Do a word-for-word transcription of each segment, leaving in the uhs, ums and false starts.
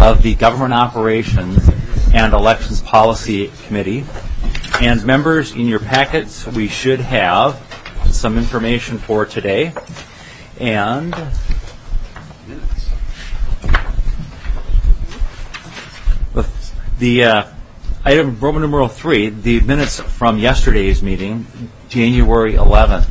of the Government Operations and Elections Policy Committee. And members, in your packets, we should have some information for today. And the uh, item Roman numeral three, the minutes from yesterday's meeting, January eleventh.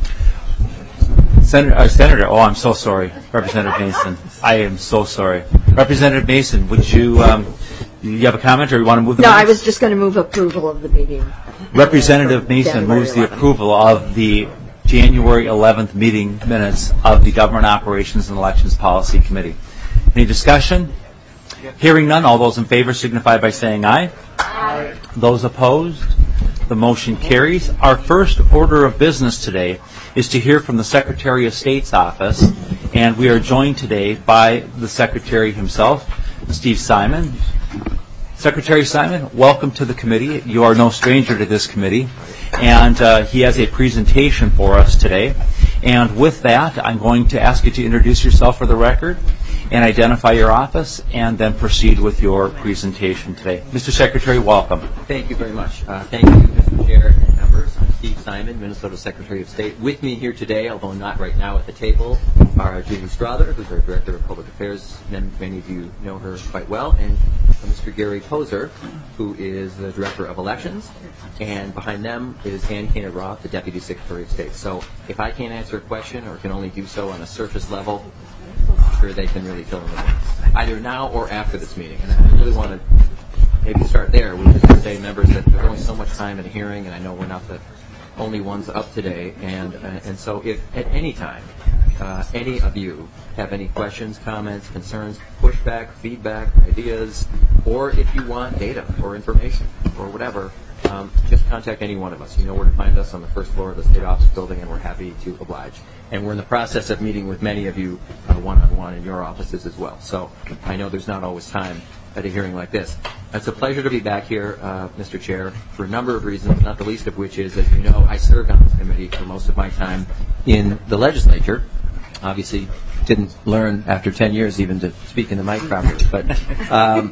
Senator, uh, Senator, oh, I'm so sorry, Representative Mason. I am so sorry. Representative Mason, would you, um, you have a comment, or you want to move the No, minutes? I was just going to move approval of the meeting. Representative Mason January moves the eleventh. approval of the January eleventh meeting minutes of the Government Operations and Elections Policy Committee. Any discussion? Hearing none, all those in favor signify by saying aye. Aye. Those opposed? The motion carries. Our first order of business today is to hear from the Secretary of State's office, and we are joined today by the Secretary himself, Steve Simon. Secretary Simon, welcome to the committee. You are no stranger to this committee, and uh, he has a presentation for us today. And with that, I'm going to ask you to introduce yourself for the record and identify your office, and then proceed with your presentation today. Mister Secretary, welcome. Thank you very much. Uh, thank you, Mister Chair and members. I'm Steve Simon, Minnesota Secretary of State. With me here today, although not right now at the table, are Julie Strother, who's our Director of Public Affairs. Many, many of you know her quite well, and Mister Gary Poser, who is the Director of Elections. And behind them is Ann Koenig-Roth, the Deputy Secretary of State. So if I can't answer a question, or can only do so on a surface level, I'm sure they can really fill in the blanks, either now or after this meeting. And I really want to maybe start there. We just say, members, that there's only so much time in a hearing, and I know we're not the only ones up today. And uh, and so if at any time uh, any of you have any questions, comments, concerns, pushback, feedback, ideas, or if you want data or information or whatever, um, just contact any one of us. You know where to find us on the first floor of the State Office building, and we're happy to oblige. And we're in the process of meeting with many of you uh, one-on-one in your offices as well. So I know there's not always time at a hearing like this. It's a pleasure to be back here, uh, Mister Chair, for a number of reasons, not the least of which is, as you know, I served on this committee for most of my time in the legislature. Obviously, didn't learn after ten years even to speak in the mic properly. But um,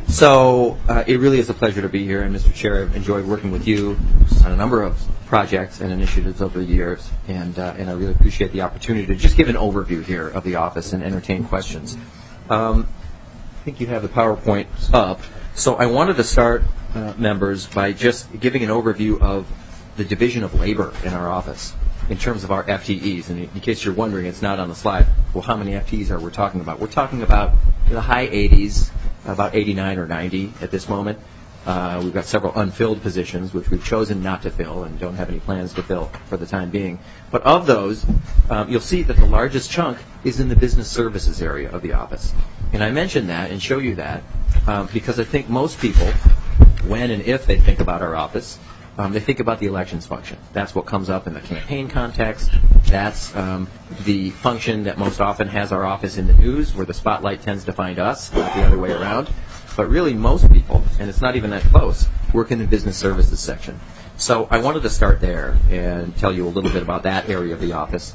so uh, it really is a pleasure to be here. And Mister Chair, I've enjoyed working with you on a number of projects and initiatives over the years, and uh, and I really appreciate the opportunity to just give an overview here of the office and entertain questions. Um, I think you have the PowerPoint up. So I wanted to start, uh, members, by just giving an overview of the division of labor in our office in terms of our F T Es. And in case you're wondering, it's not on the slide. Well, how many F T Es are we talking about? We're talking about the high eighties, about eighty-nine or ninety at this moment. Uh, we've got several unfilled positions, which we've chosen not to fill and don't have any plans to fill for the time being. But of those, um, you'll see that the largest chunk is in the business services area of the office. And I mention that and show you that um, because I think most people, when and if they think about our office, um, they think about the elections function. That's what comes up in the campaign context. That's um, the function that most often has our office in the news, where the spotlight tends to find us, not the other way around. But really, most people, and it's not even that close, work in the business services section. So I wanted to start there and tell you a little bit about that area of the office.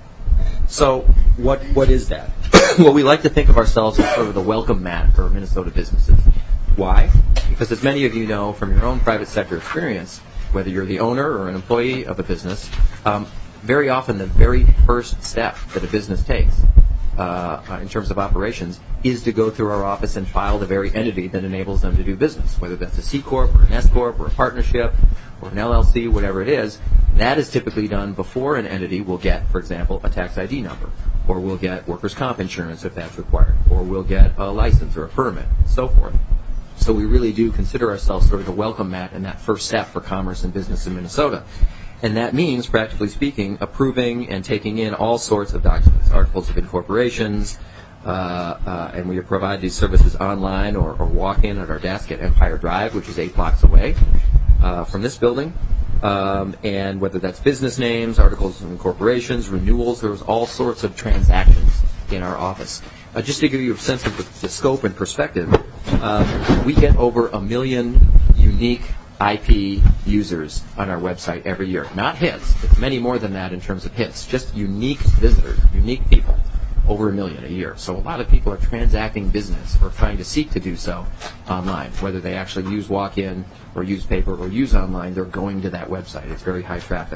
So what what is that? Well, we like to think of ourselves as sort of the welcome mat for Minnesota businesses. Why? Because as many of you know from your own private sector experience, whether you're the owner or an employee of a business, um, very often the very first step that a business takes Uh, in terms of operations is to go through our office and file the very entity that enables them to do business, whether that's a C Corp or an S Corp or a partnership or an L L C, whatever it is. That is typically done before an entity will get, for example, a tax I D number, or we'll get workers' comp insurance if that's required, or we'll get a license or a permit, and so forth. So we really do consider ourselves sort of the welcome mat and that first step for commerce and business in Minnesota. And that means, practically speaking, approving and taking in all sorts of documents, articles of incorporations, uh, uh, and we provide these services online or, or walk in at our desk at Empire Drive, which is eight blocks away uh, from this building. Um, and whether that's business names, articles of incorporations, renewals, there's all sorts of transactions in our office. Uh, just to give you a sense of the, the scope and perspective, um, we get over a million unique I P users on our website every year. Not hits. It's many more than that in terms of hits. Just unique visitors, unique people. over a million a year. So a lot of people are transacting business or trying to seek to do so online. Whether they actually use walk-in or use paper or use online, they're going to that website. It's very high traffic.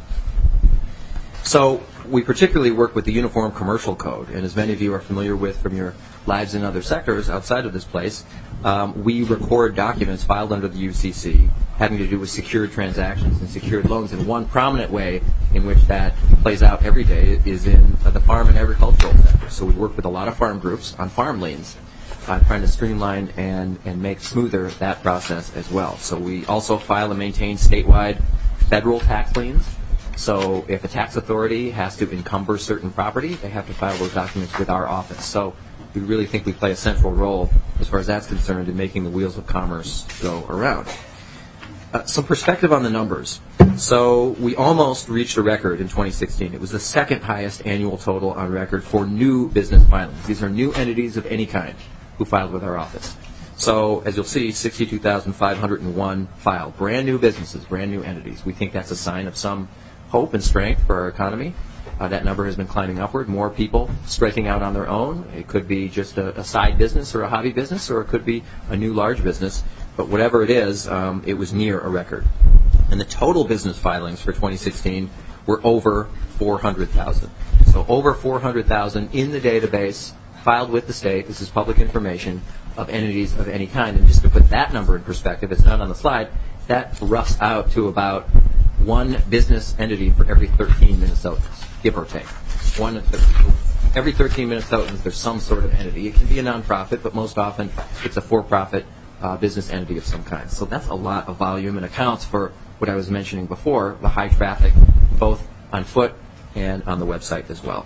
So we particularly work with the Uniform Commercial Code, and as many of you are familiar with from your lives in other sectors outside of this place, um, we record documents filed under the U C C having to do with secured transactions and secured loans. And one prominent way in which that plays out every day is in uh, the farm and agricultural sector. So we work with a lot of farm groups on farm liens, uh, trying to streamline and, and make smoother that process as well. So we also file and maintain statewide federal tax liens. So if a tax authority has to encumber certain property, they have to file those documents with our office. So we really think we play a central role as far as that's concerned in making the wheels of commerce go around. Uh, some perspective on the numbers. So we almost reached a record in twenty sixteen. It was the second highest annual total on record for new business filings. These are new entities of any kind who filed with our office. So as you'll see, sixty-two thousand five hundred one filed. Brand new businesses, brand new entities. We think that's a sign of some hope and strength for our economy. Uh, that number has been climbing upward. More people striking out on their own. It could be just a, a side business or a hobby business, or it could be a new large business. But whatever it is, um, it was near a record. And the total business filings for twenty sixteen were over four hundred thousand. So over four hundred thousand in the database filed with the state. This is public information of entities of any kind. And just to put that number in perspective, it's not on the slide, that roughs out to about one business entity for every thirteen Minnesotans, give or take. One every thirteen Minnesotans, there's some sort of entity. It can be a nonprofit, but most often it's a for-profit uh, business entity of some kind. So that's a lot of volume and accounts for what I was mentioning before, the high traffic, both on foot and on the website as well.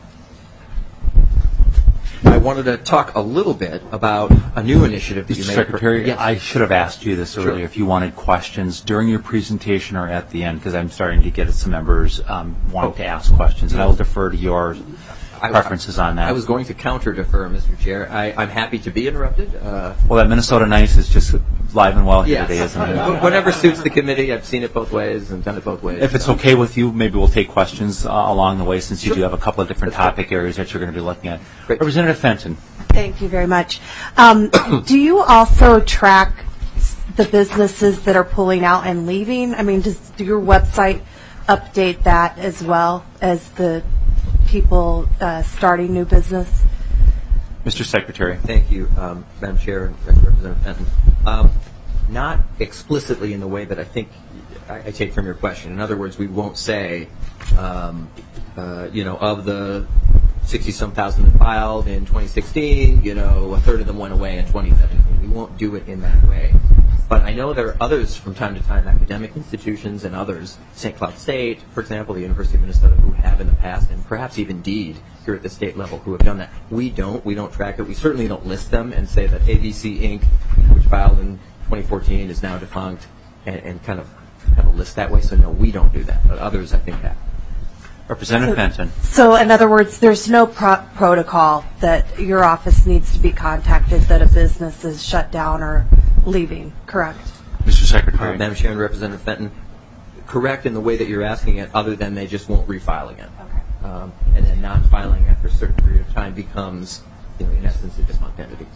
I wanted to talk a little bit about a new initiative that you Mister made. Secretary, Yes. I should have asked you this Sure. earlier if you wanted questions during your presentation or at the end, because I'm starting to get some members um, wanting Oh. to ask questions, and I will defer to your I- preferences on that. I was going to counter defer, Mister Chair. I, I'm happy to be interrupted. Uh, Well, that Minnesota Nice is just live and well here yes. today, isn't it? Wh- Whatever suits the committee. I've seen it both ways and done it both ways. If it's okay with you, maybe we'll take questions uh, along the way, since you Sure. do have a couple of different That's great. topic areas that you're going to be looking at. Great. Representative Fenton. Thank you very much. Um, do you also track the businesses that are pulling out and leaving? I mean, does do your website update that as well as the people uh, starting new business? Mister Secretary. Thank you, um, Madam Chair and Representative Fenton. Um, not explicitly in the way that I think I, I take from your question. In other words, we won't say, um, uh, you know, of the sixty-some thousand that filed in twenty sixteen, you know, a third of them went away in twenty seventeen. We won't do it in that way. But I know there are others from time to time, academic institutions and others, Saint Cloud State, for example, the University of Minnesota, who have in the past, and perhaps even Deed here at the state level, who have done that. We don't. We don't track it. We certainly don't list them and say that A B C Incorporated, which filed in twenty fourteen, is now defunct, and, and kind of kind of list that way. So no, we don't do that. But others, I think, have. Representative Fenton. So, in other words, there's no pro- protocol that your office needs to be contacted that a business is shut down or leaving, correct? Mister Secretary. Uh, Madam Chair and Representative Fenton, correct in the way that you're asking it, other than they just won't refile again. Okay. Um, and then non-filing after a certain period of time becomes, you know, in essence, a defunct entity.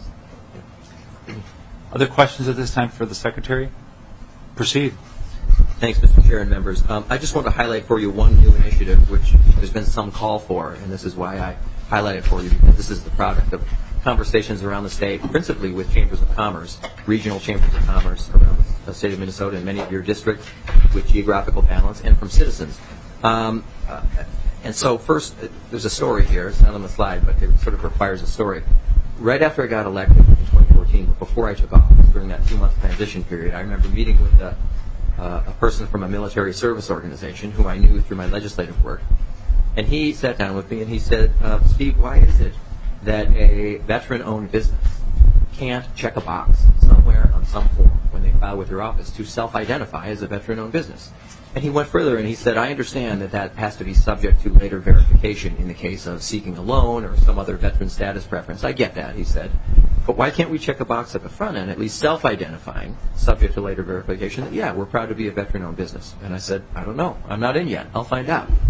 Other questions at this time for the Secretary? Proceed. Thanks, Mister Chair and members. Um, I just want to highlight for you one new initiative, which there's been some call for, and this is why I highlight it for you, because this is the product of conversations around the state, principally with chambers of commerce, regional chambers of commerce around the state of Minnesota and many of your districts with geographical balance, and from citizens. Um, uh, and so first, uh, there's a story here. It's not on the slide, but it sort of requires a story. Right after I got elected in twenty fourteen, but before I took office, during that two-month transition period, I remember meeting with a, uh, a person from a military service organization who I knew through my legislative work. And he sat down with me and he said, uh, Steve, why is it that a veteran-owned business can't check a box somewhere on some form when they file with your office to self-identify as a veteran-owned business? And he went further and he said, I understand that that has to be subject to later verification in the case of seeking a loan or some other veteran status preference. I get that, he said. But why can't we check a box at the front end, at least self-identifying, subject to later verification, that, yeah, we're proud to be a veteran-owned business? And I said, I don't know. I'm not in yet. I'll find out.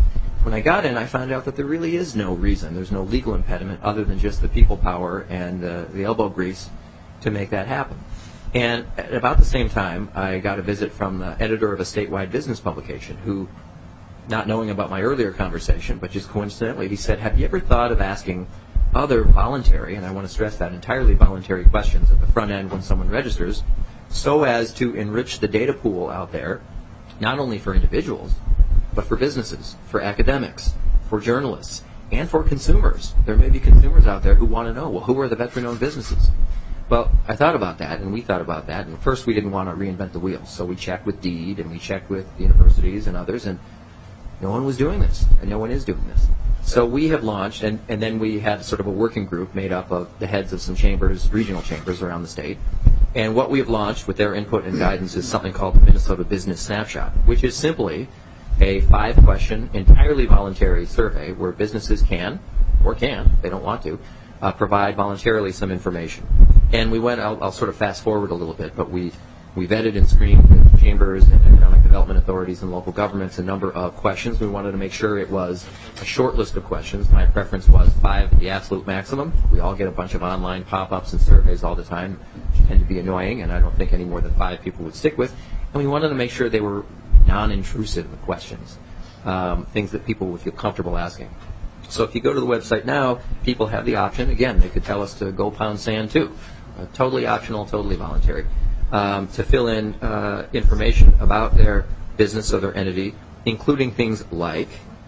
when I got in, I found out that there really is no reason, there's no legal impediment other than just the people power and uh, the elbow grease to make that happen. And at about the same time, I got a visit from the editor of a statewide business publication who, not knowing about my earlier conversation, but just coincidentally, he said, have you ever thought of asking other voluntary, and I want to stress that, entirely voluntary questions at the front end when someone registers, so as to enrich the data pool out there, not only for individuals, but for businesses, for academics, for journalists, and for consumers. There may be consumers out there who want to know, well, who are the veteran-owned businesses? Well, I thought about that, and we thought about that, and first we didn't want to reinvent the wheel, so we checked with DEED, and we checked with the universities and others, and no one was doing this, and no one is doing this. So we have launched, and, and then we had sort of a working group made up of the heads of some chambers, regional chambers around the state, and what we have launched with their input and guidance is something called the Minnesota Business Snapshot, which is simply a five-question, entirely voluntary survey where businesses can, or can, if they don't want to, uh, provide voluntarily some information. And we went, I'll, I'll sort of fast forward a little bit, but we, we vetted and screened with chambers and economic development authorities and local governments a number of questions. We wanted to make sure it was a short list of questions. My preference was five, the absolute maximum. We all get a bunch of online pop-ups and surveys all the time, which tend to be annoying, and I don't think any more than five people would stick with. And we wanted to make sure they were non-intrusive questions, um, things that people would feel comfortable asking. So if you go to the website now, people have the option. Again, they could tell us to go pound sand too. Uh, totally optional, totally voluntary. Um, to fill in uh, information about their business or their entity, including things like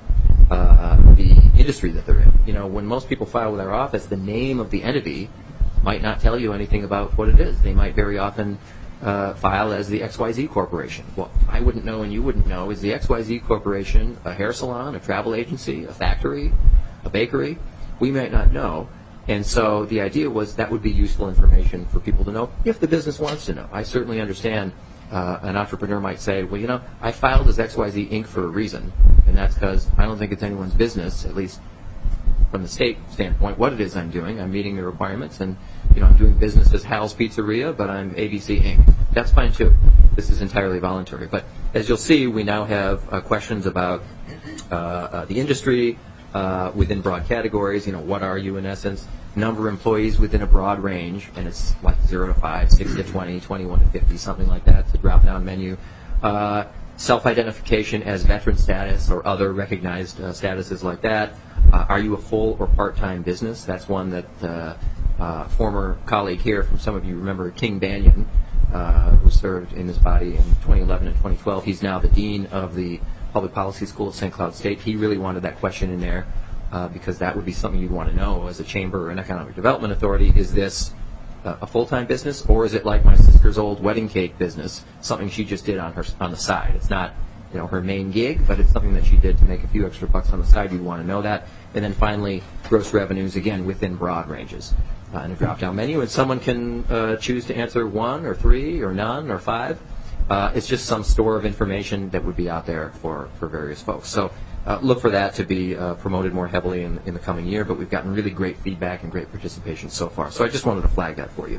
uh, the industry that they're in. You know, when most people file with our office, the name of the entity might not tell you anything about what it is. They might very often uh, file as the X Y Z Corporation. Well, I wouldn't know and you wouldn't know. Is the X Y Z Corporation a hair salon, a travel agency, a factory, a bakery? We might not know. And so the idea was that would be useful information for people to know if the business wants to know. I certainly understand uh, an entrepreneur might say, well, you know, I filed as X Y Z Incorporated for a reason, and that's because I don't think it's anyone's business, at least from the state standpoint, what it is I'm doing. I'm meeting the requirements, and you know, I'm doing business as Hal's Pizzeria, but I'm A B C Incorporated. That's fine too. This is entirely voluntary. But as you'll see, we now have uh, questions about uh, uh, the industry, Uh, within broad categories, you know, what are you in essence, number of employees within a broad range, and it's like zero to five, six to twenty, twenty-one to fifty, something like that, it's a drop-down menu. Uh, self-identification as veteran status or other recognized uh, statuses like that. Uh, are you a full or part-time business? That's one that uh, uh, former colleague here from some of you remember, King Banyan, uh, who served in this body in twenty eleven and twenty twelve. He's now the dean of the Public Policy School at Saint Cloud State. He really wanted that question in there uh, because that would be something you'd want to know as a chamber or an economic development authority. Is this uh, a full-time business, or is it like my sister's old wedding cake business, something she just did on her on the side? It's not, you know, her main gig, but it's something that she did to make a few extra bucks on the side. You'd want to know that. And then finally, gross revenues, again, within broad ranges uh, in a drop-down menu. And someone can uh, choose to answer one or three or none or five. Uh, it's just some store of information that would be out there for, for various folks. So uh, look for that to be uh, promoted more heavily in, in the coming year, but we've gotten really great feedback and great participation so far. So I just wanted to flag that for you.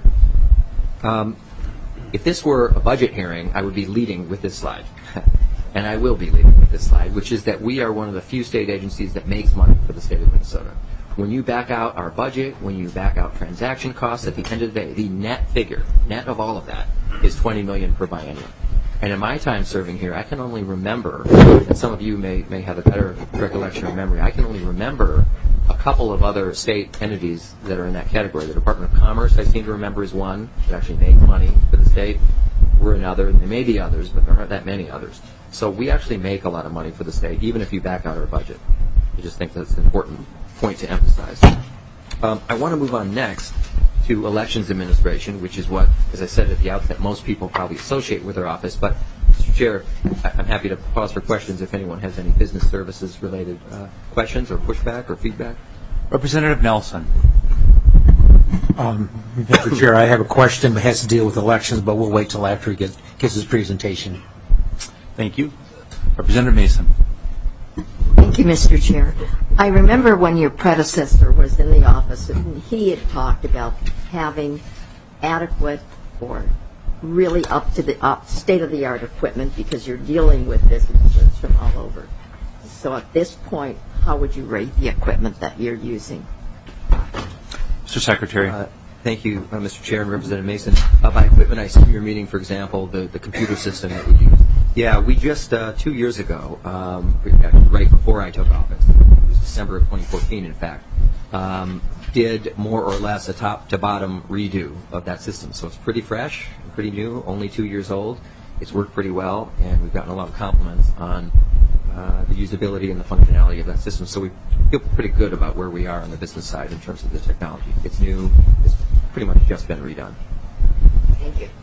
Um, if this were a budget hearing, I would be leading with this slide. And I will be leading with this slide, which is that we are one of the few state agencies that makes money for the state of Minnesota. When you back out our budget, when you back out transaction costs, at the end of the day, the net figure, net of all of that, is twenty million dollars per biennium. And in my time serving here, I can only remember, and some of you may, may have a better recollection or memory, I can only remember a couple of other state entities that are in that category. The Department of Commerce, I seem to remember, is one that actually makes money for the state. We're another, and there may be others, but there aren't that many others. So we actually make a lot of money for the state, even if you back out our budget. I just think that's an important point to emphasize. Um, I want to move on next to elections administration, which is what, as I said at the outset, most people probably associate with our office. But, Mister Chair, I'm happy to pause for questions if anyone has any business services related uh, questions or pushback or feedback. Representative Nelson. Um, Mister Chair, I have a question that has to deal with elections, but we'll wait till after he gets, gives his presentation. Thank you. Representative Mason. Thank you, Mister Chair. I remember when your predecessor was in the office, and he had talked about having adequate or really up to the up, state-of-the-art equipment because you're dealing with businesses from all over. So at this point, how would you rate the equipment that you're using? Mister Secretary. Uh, Thank you, uh, Mister Chair and Representative Mason. Uh, by equipment, I assume you're meaning, for example, the, the computer system that we use. Yeah, we just, uh, two years ago, um, right before I took office, it was December of twenty fourteen, in fact, um, did more or less a top-to-bottom redo of that system. So it's pretty fresh, pretty new, only two years old. It's worked pretty well, and we've gotten a lot of compliments on uh, the usability and the functionality of that system. So we feel pretty good about where we are on the business side in terms of the technology. It's new. It's pretty much just been redone. Thank you.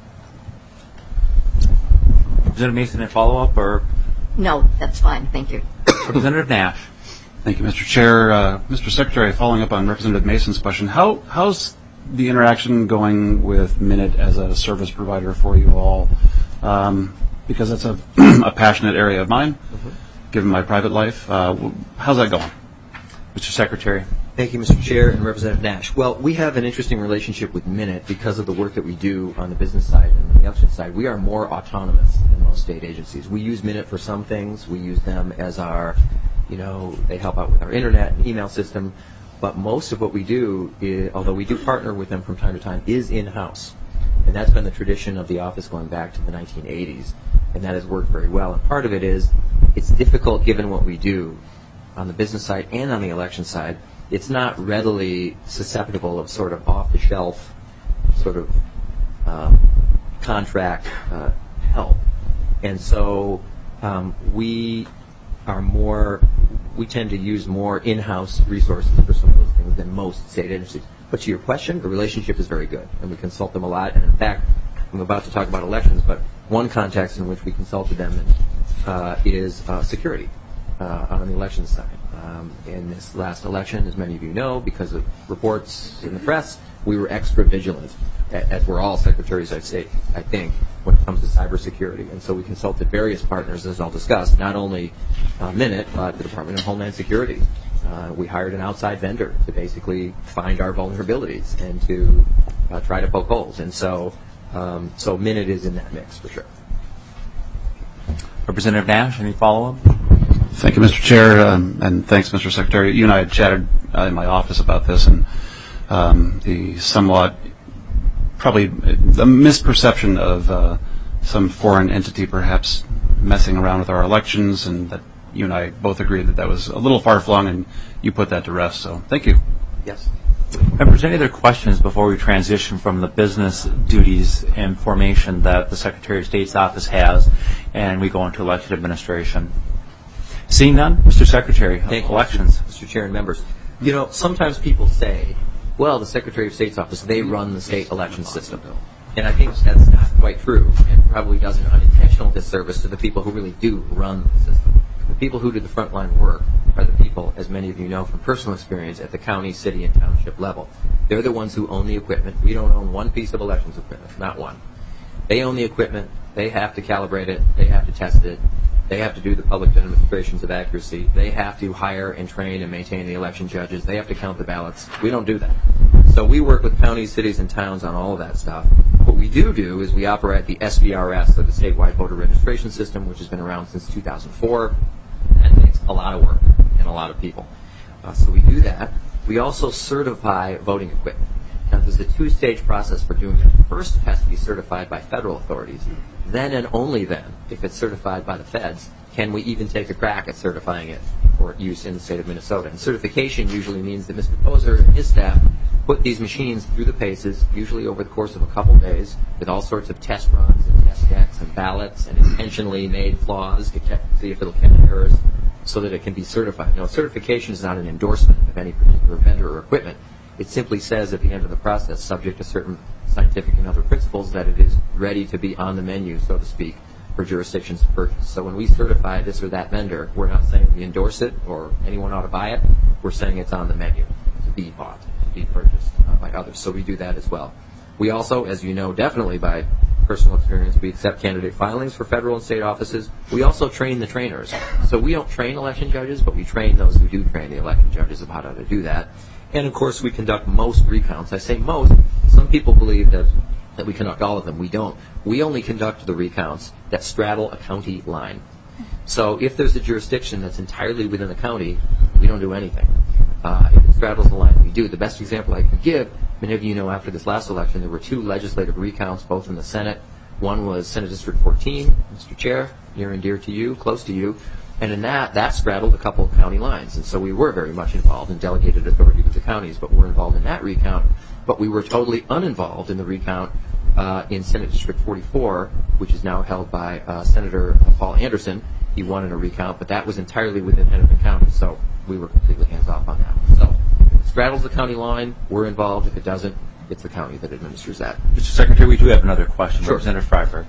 Representative Mason, a follow-up, or No, that's fine. Thank you. Representative Nash? Thank you, Mister Chair. Uh, Mister Secretary, following up on Representative Mason's question, how how's the interaction going with Minute as a service provider for you all? Um, because that's a, a passionate area of mine, mm-hmm. given my private life. Uh, how's that going? Mister Secretary. Thank you, Mister Chair and Representative Nash. Well, we have an interesting relationship with Minute because of the work that we do on the business side and the election side. We are more autonomous than most state agencies. We use Minute for some things. We use them as our, you know, they help out with our internet and email system. But most of what we do, is, although we do partner with them from time to time, is in-house. And that's been the tradition of the office going back to the nineteen eighties. And that has worked very well. And part of it is it's difficult given what we do on the business side and on the election side. It's not readily susceptible of sort of off-the-shelf sort of um, contract uh, help. And so um, we are more, we tend to use more in-house resources for some of those things than most state agencies. But to your question, the relationship is very good, and we consult them a lot. And in fact, I'm about to talk about elections, but one context in which we consulted them uh, is uh, security uh, on the election side. Um, in this last election, as many of you know, because of reports in the press, we were extra vigilant, as were all secretaries of state, I think, when it comes to cybersecurity. And so we consulted various partners, as I'll discuss, not only uh, Minute, but the Department of Homeland Security. Uh, we hired an outside vendor to basically find our vulnerabilities and to uh, try to poke holes. And so, um, so Minute is in that mix for sure. Representative Nash, any follow-up? Thank you, Mister Chair, um, and thanks, Mister Secretary. You and I had chatted uh, in my office about this, and um, the somewhat, probably the misperception of uh, some foreign entity perhaps messing around with our elections, and that you and I both agreed that that was a little far-flung, and you put that to rest. So thank you. Yes. Members, any other questions before we transition from the business duties and formation that the Secretary of State's office has and we go into election administration? Seeing none, Mister Secretary, Thank elections. You, Mister Chair and members. You know, sometimes people say, well, the Secretary of State's office, they run the state election system. And I think that's not quite true, and probably does an unintentional disservice to the people who really do run the system. The people who do the frontline work are the people, as many of you know from personal experience, at the county, city, and township level. They're the ones who own the equipment. We don't own one piece of elections equipment, not one. They own the equipment. They have to calibrate it. They have to test it. They have to do the public demonstrations of accuracy. They have to hire and train and maintain the election judges. They have to count the ballots. We don't do that. So we work with counties, cities, and towns on all of that stuff. What we do do is we operate the S V R S, or the Statewide Voter Registration System, which has been around since two thousand four. That takes a lot of work and a lot of people. Uh, so we do that. We also certify voting equipment. Now, there's a two-stage process for doing that. First, it has to be certified by federal authorities. Then and only then, if it's certified by the feds, can we even take a crack at certifying it for use in the state of Minnesota. And certification usually means that Mister Poser and his staff put these machines through the paces, usually over the course of a couple days, with all sorts of test runs and test checks and ballots and intentionally made flaws to check, see if it'll catch errors so that it can be certified. Now, certification is not an endorsement of any particular vendor or equipment. It simply says at the end of the process, subject to certain scientific and other principles, that it is ready to be on the menu, so to speak, for jurisdictions to purchase. So when we certify this or that vendor, we're not saying we endorse it or anyone ought to buy it. We're saying it's on the menu to be bought, to be purchased uh, by others. So we do that as well. We also, as you know, definitely by personal experience, we accept candidate filings for federal and state offices. We also train the trainers. So we don't train election judges, but we train those who do train the election judges about how to do that. And, of course, we conduct most recounts. I say most. Some people believe that, that we conduct all of them. We don't. We only conduct the recounts that straddle a county line. So if there's a jurisdiction that's entirely within the county, we don't do anything. Uh, if it straddles the line, we do. The best example I can give, many of you know after this last election, there were two legislative recounts, both in the Senate. One was Senate District fourteen, Mister Chair, near and dear to you, close to you. And in that, that straddled a couple of county lines. And so we were very much involved in delegated authority to the counties, but we're involved in that recount. But we were totally uninvolved in the recount uh, in Senate District forty-four, which is now held by uh, Senator Paul Anderson. He won in a recount, but that was entirely within Hennepin County, so we were completely hands-off on that. So if it straddles the county line, we're involved. If it doesn't, it's the county that administers that. Mister Secretary, we do have another question. Sure. Representative Freiberg.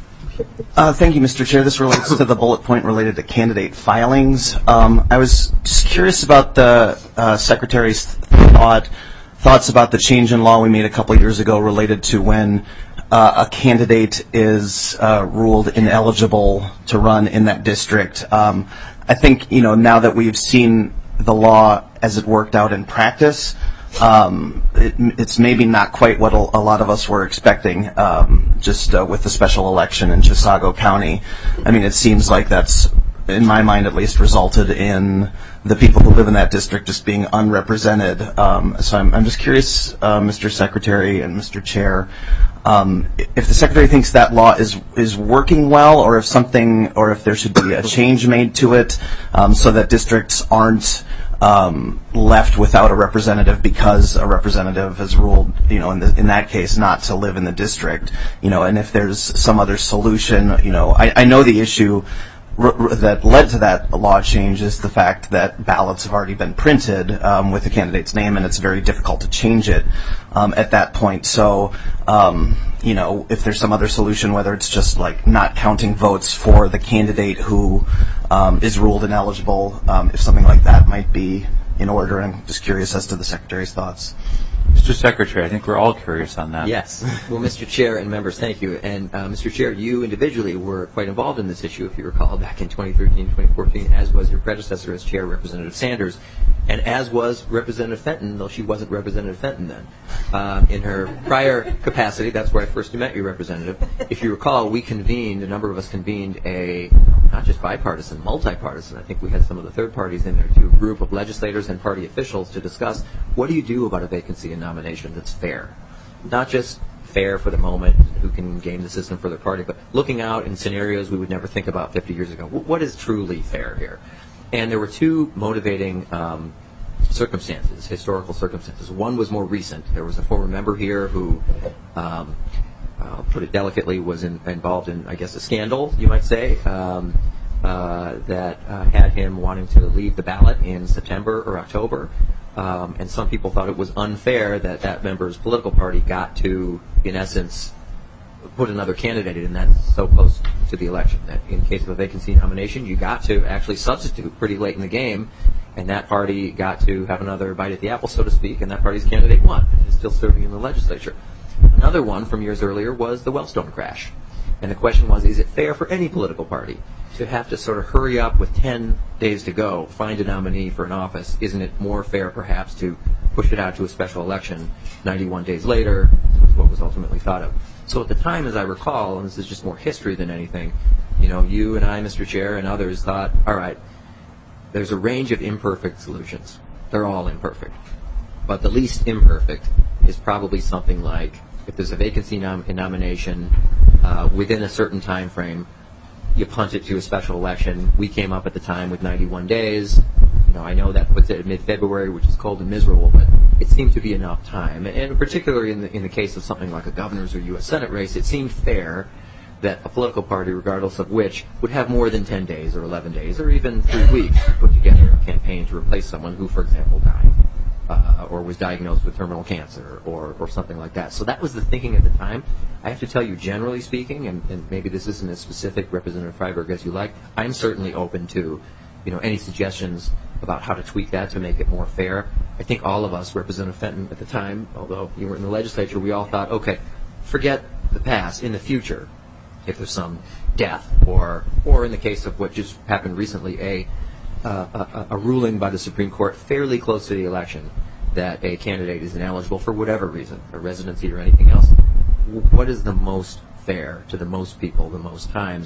Uh, thank you, Mister Chair. This relates to the bullet point related to candidate filings. Um, I was just curious about the uh, Secretary's thought, thoughts about the change in law we made a couple years ago related to when uh, a candidate is uh, ruled ineligible to run in that district. Um, I think, you know, now that we've seen the law as it worked out in practice, Um, it, it's maybe not quite what a, a lot of us were expecting, um, just uh, with the special election in Chisago County. I mean, it seems like that's, in my mind at least, resulted in the people who live in that district just being unrepresented. Um, so I'm, I'm just curious, uh, Mister Secretary and Mister Chair, um, if the Secretary thinks that law is is working well, or if something, or if there should be a change made to it, um, so that districts aren't Um, left without a representative because a representative has ruled, you know, in, the, in that case, not to live in the district, you know, and if there's some other solution, you know, I, I know the issue r- r- that led to that law change is the fact that ballots have already been printed um, with the candidate's name, and it's very difficult to change it um, at that point. So, um, you know, if there's some other solution, whether it's just like not counting votes for the candidate who um, is ruled ineligible, um, if something like that might be in order. I'm just curious as to the Secretary's thoughts. Mister Secretary, I think we're all curious on that. Yes. Well, Mister Chair and members, thank you. And uh, Mister Chair, you individually were quite involved in this issue, if you recall, back in twenty thirteen, twenty fourteen, as was your predecessor as Chair, Representative Sanders, and as was Representative Fenton, though she wasn't Representative Fenton then. Uh, in her prior capacity, that's where I first met you, Representative. If you recall, we convened, a number of us convened a, not just bipartisan, multi-partisan, I think we had some of the third parties in there too, group of legislators and party officials to discuss what do you do about a vacancy in nomination that's fair. Not just fair for the moment, who can game the system for their party, but looking out in scenarios we would never think about fifty years ago. What is truly fair here? And there were two motivating um, circumstances, historical circumstances. One was more recent. There was a former member here who, um, uh, put it delicately, was in, involved in, I guess, a scandal, you might say, um, uh, that uh, had him wanting to leave the ballot in September or October. Um, and some people thought it was unfair that that member's political party got to, in essence, put another candidate in that's so close to the election. That in case of a vacancy nomination, you got to actually substitute pretty late in the game, and that party got to have another bite at the apple, so to speak, and that party's candidate won and is still serving in the legislature. Another one from years earlier was the Wellstone crash. And the question was, is it fair for any political party to have to sort of hurry up with ten days to go, find a nominee for an office? Isn't it more fair, perhaps, to push it out to a special election ninety-one days later, is what was ultimately thought of. So at the time, as I recall, and this is just more history than anything, you know, you and I, Mister Chair, and others thought, all right, there's a range of imperfect solutions. They're all imperfect. But the least imperfect is probably something like, if there's a vacancy nom- nomination uh, within a certain time frame, you punt it to a special election. We came up at the time with ninety-one days. You know, I know that puts it at mid-February, which is cold and miserable, but it seemed to be enough time. And particularly in the, in the case of something like a governor's or U S Senate race, it seemed fair that a political party, regardless of which, would have more than ten days or eleven days or even three weeks to put together a campaign to replace someone who, for example, died. Uh, or was diagnosed with terminal cancer, or, or something like that. So that was the thinking at the time. I have to tell you, generally speaking, and, and maybe this isn't as specific, Representative Freiberg, as you like, I'm certainly open to, you know, any suggestions about how to tweak that to make it more fair. I think all of us, Representative Fenton at the time, although you were in the legislature, we all thought, okay, forget the past. In the future, if there's some death, or or in the case of what just happened recently, a Uh, a, a ruling by the Supreme Court fairly close to the election that a candidate is ineligible for whatever reason, a residency or anything else. What is the most fair to the most people the most times?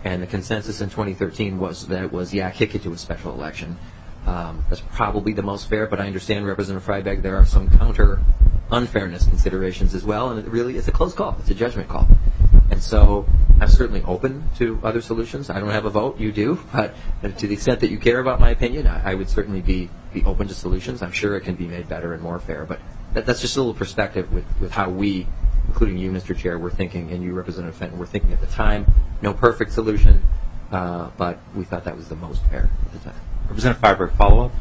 And the consensus in twenty thirteen was that it was, yeah, kick it to a special election. Um, that's probably the most fair, but I understand, Representative Freiberg, there are some counter unfairness considerations as well, and it really is a close call. It's a judgment call. And so I'm certainly open to other solutions. I don't have a vote, you do, but to the extent that you care about my opinion, I, I would certainly be, be open to solutions. I'm sure it can be made better and more fair, but that, that's just a little perspective with, with how we, including you, Mister Chair, were thinking, and you, Representative Fenton, were thinking at the time. No perfect solution, uh, but we thought that was the most fair at the time. Representative Freiberg, follow-up?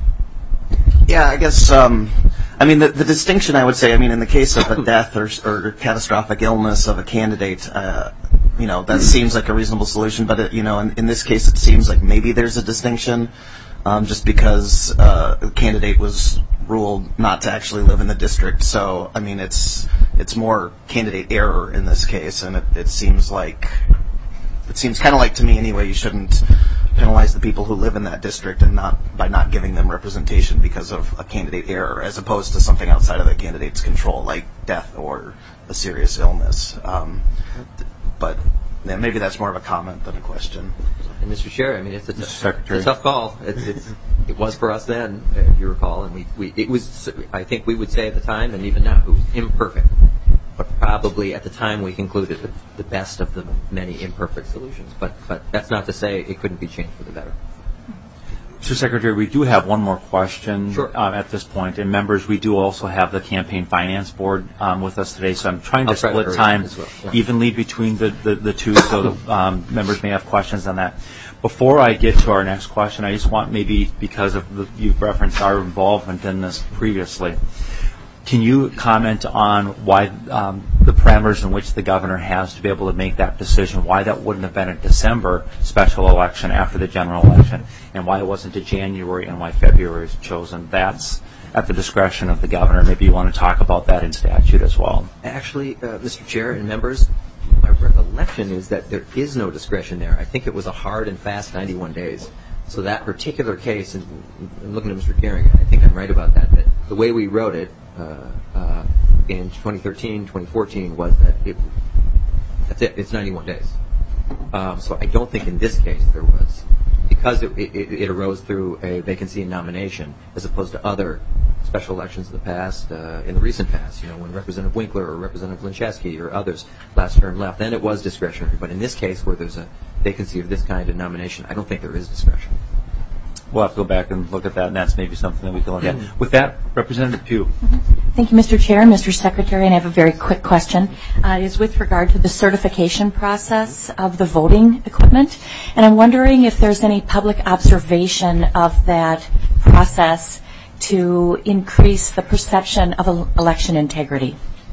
Yeah, I guess, um, I mean, the, the distinction I would say, I mean, in the case of a death or, or catastrophic illness of a candidate, uh, you know, that seems like a reasonable solution, but, it, you know, in, in this case, it seems like maybe there's a distinction um, just because uh, the candidate was ruled not to actually live in the district. So, I mean, it's it's more candidate error in this case, and it, it seems like, it seems kind of like to me anyway, you shouldn't penalize the people who live in that district and not by not giving them representation because of a candidate error, as opposed to something outside of the candidate's control, like death or a serious illness. Um, but yeah, maybe that's more of a comment than a question. And Mister Chair, I mean, it's a, it's Secretary. a tough call. It's, it's, it was for us then, if you recall, and we, we it was. I think we would say at the time, and even now, it was imperfect. But probably at the time we concluded the, the best of the many imperfect solutions. But but that's not to say it couldn't be changed for the better. Mister Secretary, we do have one more question Sure. um, at this point. And members, we do also have the Campaign Finance Board um, with us today, so I'm trying to I'll try to split hurry time as well. Yeah. evenly between the, the, the two, so the um, members may have questions on that. Before I get to our next question, I just want maybe, because of the, you've referenced our involvement in this previously, can you comment on why um, the parameters in which the governor has to be able to make that decision, why that wouldn't have been a December special election after the general election, and why it wasn't a January and why February was chosen? That's at the discretion of the governor. Maybe you want to talk about that in statute as well. Actually, uh, Mister Chair and members, my recollection is that there is no discretion there. I think it was a hard and fast ninety-one days. So that particular case, and I'm looking at Mister Gehring, I think I'm right about that, that the way we wrote it uh, uh, in twenty thirteen, twenty fourteen was that it, that's it, it's ninety-one days. Um, so I don't think in this case there was, because it, it, it arose through a vacancy in nomination as opposed to other special elections in the past, uh, in the recent past, you know, when Representative Winkler or Representative Linchesky or others last term left, then it was discretionary. But in this case, where there's a vacancy of this kind of nomination, I don't think there is discretion. We'll have to go back and look at that, and that's maybe something that we can look at. With that, Representative Pugh. Thank you, Mister Chair, Mister Secretary, and I have a very quick question. Uh, it is with regard to the certification process of the voting equipment, and I'm wondering if there's any public observation of that process to increase the perception of election integrity.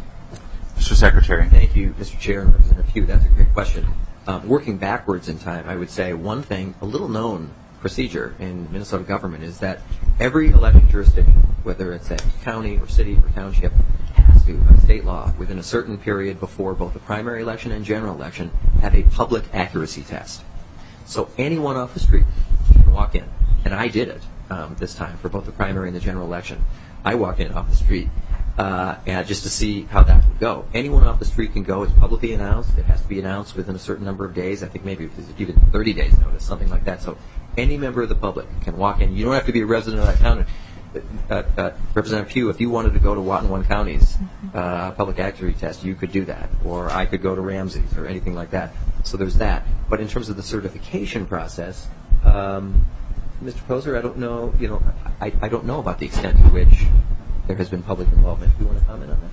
Mister Secretary. Thank you, Mister Chair and Representative Pugh. That's a great question. Um, working backwards in time, I would say one thing, a little known procedure in Minnesota government is that every election jurisdiction, whether it's a county or city or township, has to, by state law, within a certain period before both the primary election and general election, have a public accuracy test. So anyone off the street can walk in, and I did it um, this time for both the primary and the general election. I walked in off the street uh, and just to see how that would go. Anyone off the street can go. It's publicly announced. It has to be announced within a certain number of days. I think maybe even thirty days notice, something like that. So any member of the public can walk in. You don't have to be a resident of that county. Uh, uh, Representative Pugh, if you wanted to go to Watonwan County's uh, public accuracy test, you could do that. Or I could go to Ramsey's or anything like that. So there's that. But in terms of the certification process, um, Mister Poser, I don't know, you know, I, I don't know about the extent to which there has been public involvement. Do you want to comment on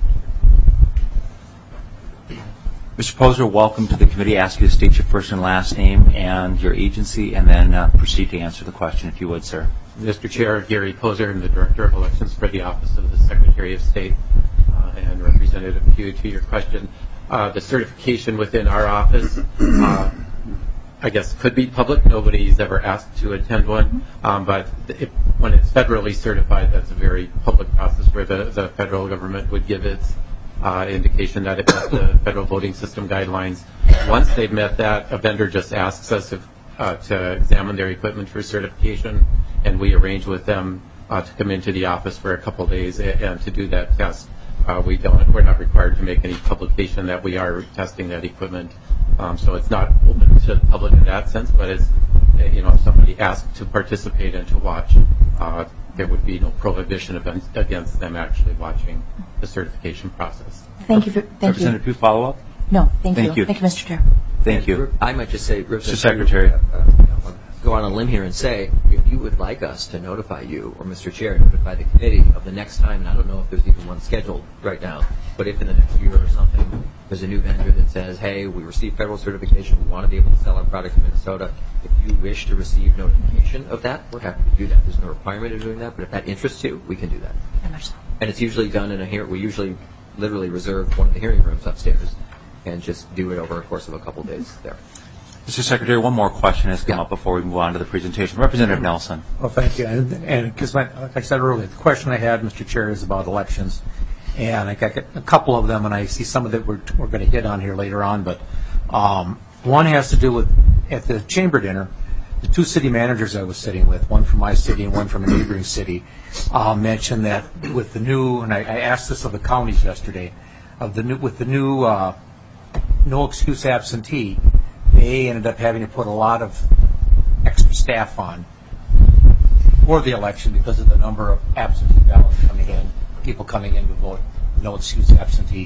that? Mister Poser, welcome to the committee. I ask you to state your first and last name and your agency, and then uh, proceed to answer the question, if you would, sir. Mister Chair, Gary Poser, I'm the Director of Elections for the Office of the Secretary of State. Uh, and Representative Pugh, to your question, uh, the certification within our office, uh, I guess, could be public. Nobody's ever asked to attend one. Um, but it, when it's federally certified, that's a very public process where the, the federal government would give its uh, indication that it met the federal voting system guidelines. Once they've met that, a vendor just asks us if, uh, to examine their equipment for certification, and we arrange with them uh, to come into the office for a couple days and, and to do that test. Uh, we don't, we're not required to make any publication that we are testing that equipment Um, so it's not open to the public in that sense, but it's, uh, you know, if somebody asked to participate and to watch, uh, there would be no prohibition of, against them actually watching the certification process. Thank you. For, thank Representative you. Pugh, follow up? No, thank, Thank you. Thank you, Mister Chair. Thank you. I might just say, Mister Secretary. uh, uh, go on a limb here and say, if you would like us to notify you, or Mister Chair, notify the committee of the next time, and I don't know if there's even one scheduled right now, but if in the next year or something there's a new vendor that says, hey, we received federal certification, we want to be able to sell our product in Minnesota, if you wish to receive notification of that, we're happy to do that. There's no requirement of doing that, but if that interests you, we can do that. Very much so. And it's usually done in a hearing. We usually literally reserve one of the hearing rooms upstairs and just do it over a course of a couple days there. Mister Secretary, one more question has come Yeah. up before we move on to the presentation. Representative Nelson. Well, thank you. And because, like I said earlier, the question I had, Mister Chair, is about elections. And I got a couple of them, and I see some of that we're, we're going to hit on here later on. But um, one has to do with, at the chamber dinner, the two city managers I was sitting with, one from my city and one from a neighboring city, uh, mentioned that with the new, and I, I asked this of the counties yesterday, of the new, with the new uh, no excuse absentee, they ended up having to put a lot of extra staff on for the election because of the number of absentee ballots coming in, people coming in to vote, no excuse absentee.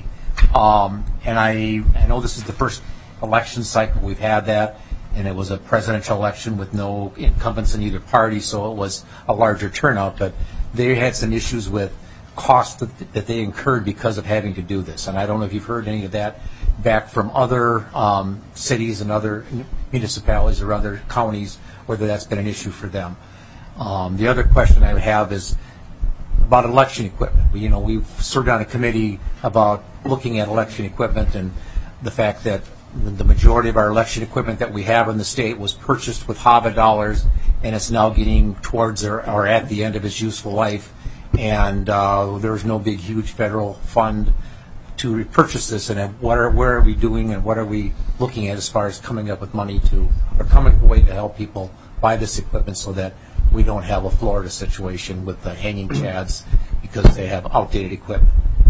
Um, and I, I know this is the first election cycle we've had that, and it was a presidential election with no incumbents in either party, so it was a larger turnout, but they had some issues with costs that, that they incurred because of having to do this. And I don't know if you've heard any of that back from other um, cities and other municipalities or other counties, whether that's been an issue for them. Um, the other question I would have is about election equipment. We, you know, we've served on a committee about looking at election equipment and the fact that the majority of our election equipment that we have in the state was purchased with HAVA dollars, and it's now getting towards or, or at the end of its useful life. And uh, there's no big, huge federal fund to repurchase this. And what are, where are we doing, and what are we looking at as far as coming up with money to, or coming up with a way to help people buy this equipment so that we don't have a Florida situation with the hanging chads because they have outdated equipment.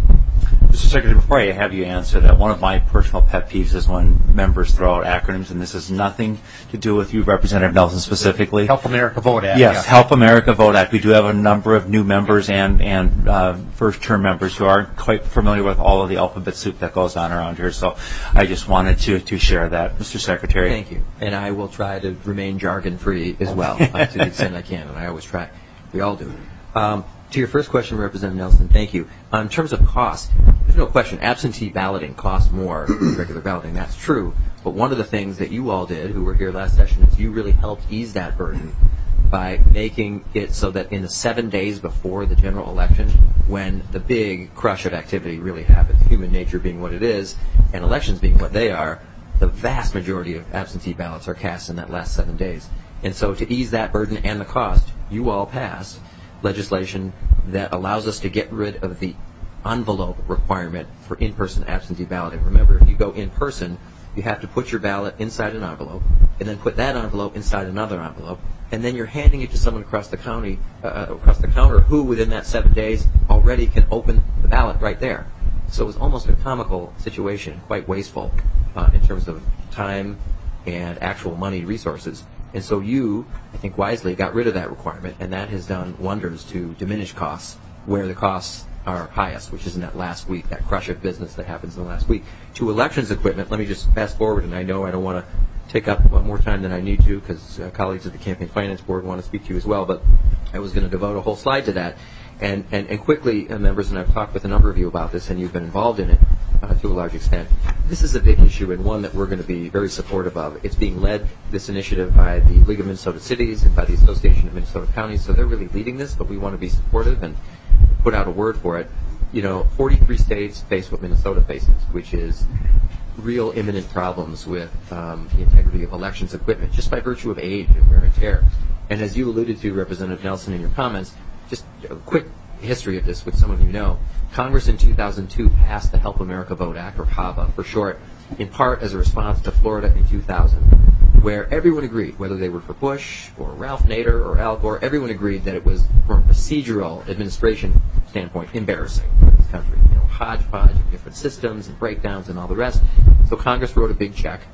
Mister Secretary, before I have you answer that, one of my personal pet peeves is when members throw out acronyms, and this has nothing to do with you, Representative Nelson, specifically. Help America Vote Act. Yes, yeah. Help America Vote Act. We do have a number of new members and, and uh, first-term members who aren't quite familiar with all of the alphabet soup that goes on around here, so I just wanted to, to share that. Mister Secretary. Thank you. And I will try to remain jargon-free as well, uh, to the extent I can, and I always try. We all do. Um, to your first question, Representative Nelson, thank you. Uh, in terms of cost, there's no question absentee balloting costs more than regular balloting. That's true. But one of the things that you all did, who were here last session, is you really helped ease that burden by making it so that in the seven days before the general election, when the big crush of activity really happens, human nature being what it is, and elections being what they are, the vast majority of absentee ballots are cast in that last seven days. And so to ease that burden and the cost, you all passed legislation that allows us to get rid of the envelope requirement for in-person absentee balloting. Remember, if you go in person, you have to put your ballot inside an envelope, and then put that envelope inside another envelope, and then you're handing it to someone across the county, uh, across the counter, who within that seven days already can open the ballot right there. So it was almost a comical situation, quite wasteful uh, in terms of time and actual money resources. And so you, I think wisely, got rid of that requirement, and that has done wonders to diminish costs where the costs are highest, which is in that last week, that crush of business that happens in the last week. To elections equipment, let me just fast forward, and I know I don't want to take up more time than I need to because uh, colleagues at the Campaign Finance Board want to speak to you as well, but I was going to devote a whole slide to that. And, and, and quickly, uh, members, and I've talked with a number of you about this, and you've been involved in it uh, to a large extent. This is a big issue and one that we're going to be very supportive of. It's being led, this initiative, by the League of Minnesota Cities and by the Association of Minnesota Counties, so they're really leading this, but we want to be supportive and put out a word for it. You know, forty-three states face what Minnesota faces, which is real imminent problems with um, the integrity of elections equipment, just by virtue of age and wear and tear. And as you alluded to, Representative Nelson, in your comments, just a quick history of this, which some of you know. Congress in two thousand two passed the Help America Vote Act, or HAVA for short, in part as a response to Florida in two thousand, where everyone agreed, whether they were for Bush or Ralph Nader or Al Gore, everyone agreed that it was, from a procedural administration standpoint, embarrassing for this country. You know, hodgepodge of different systems and breakdowns and all the rest. So Congress wrote a big check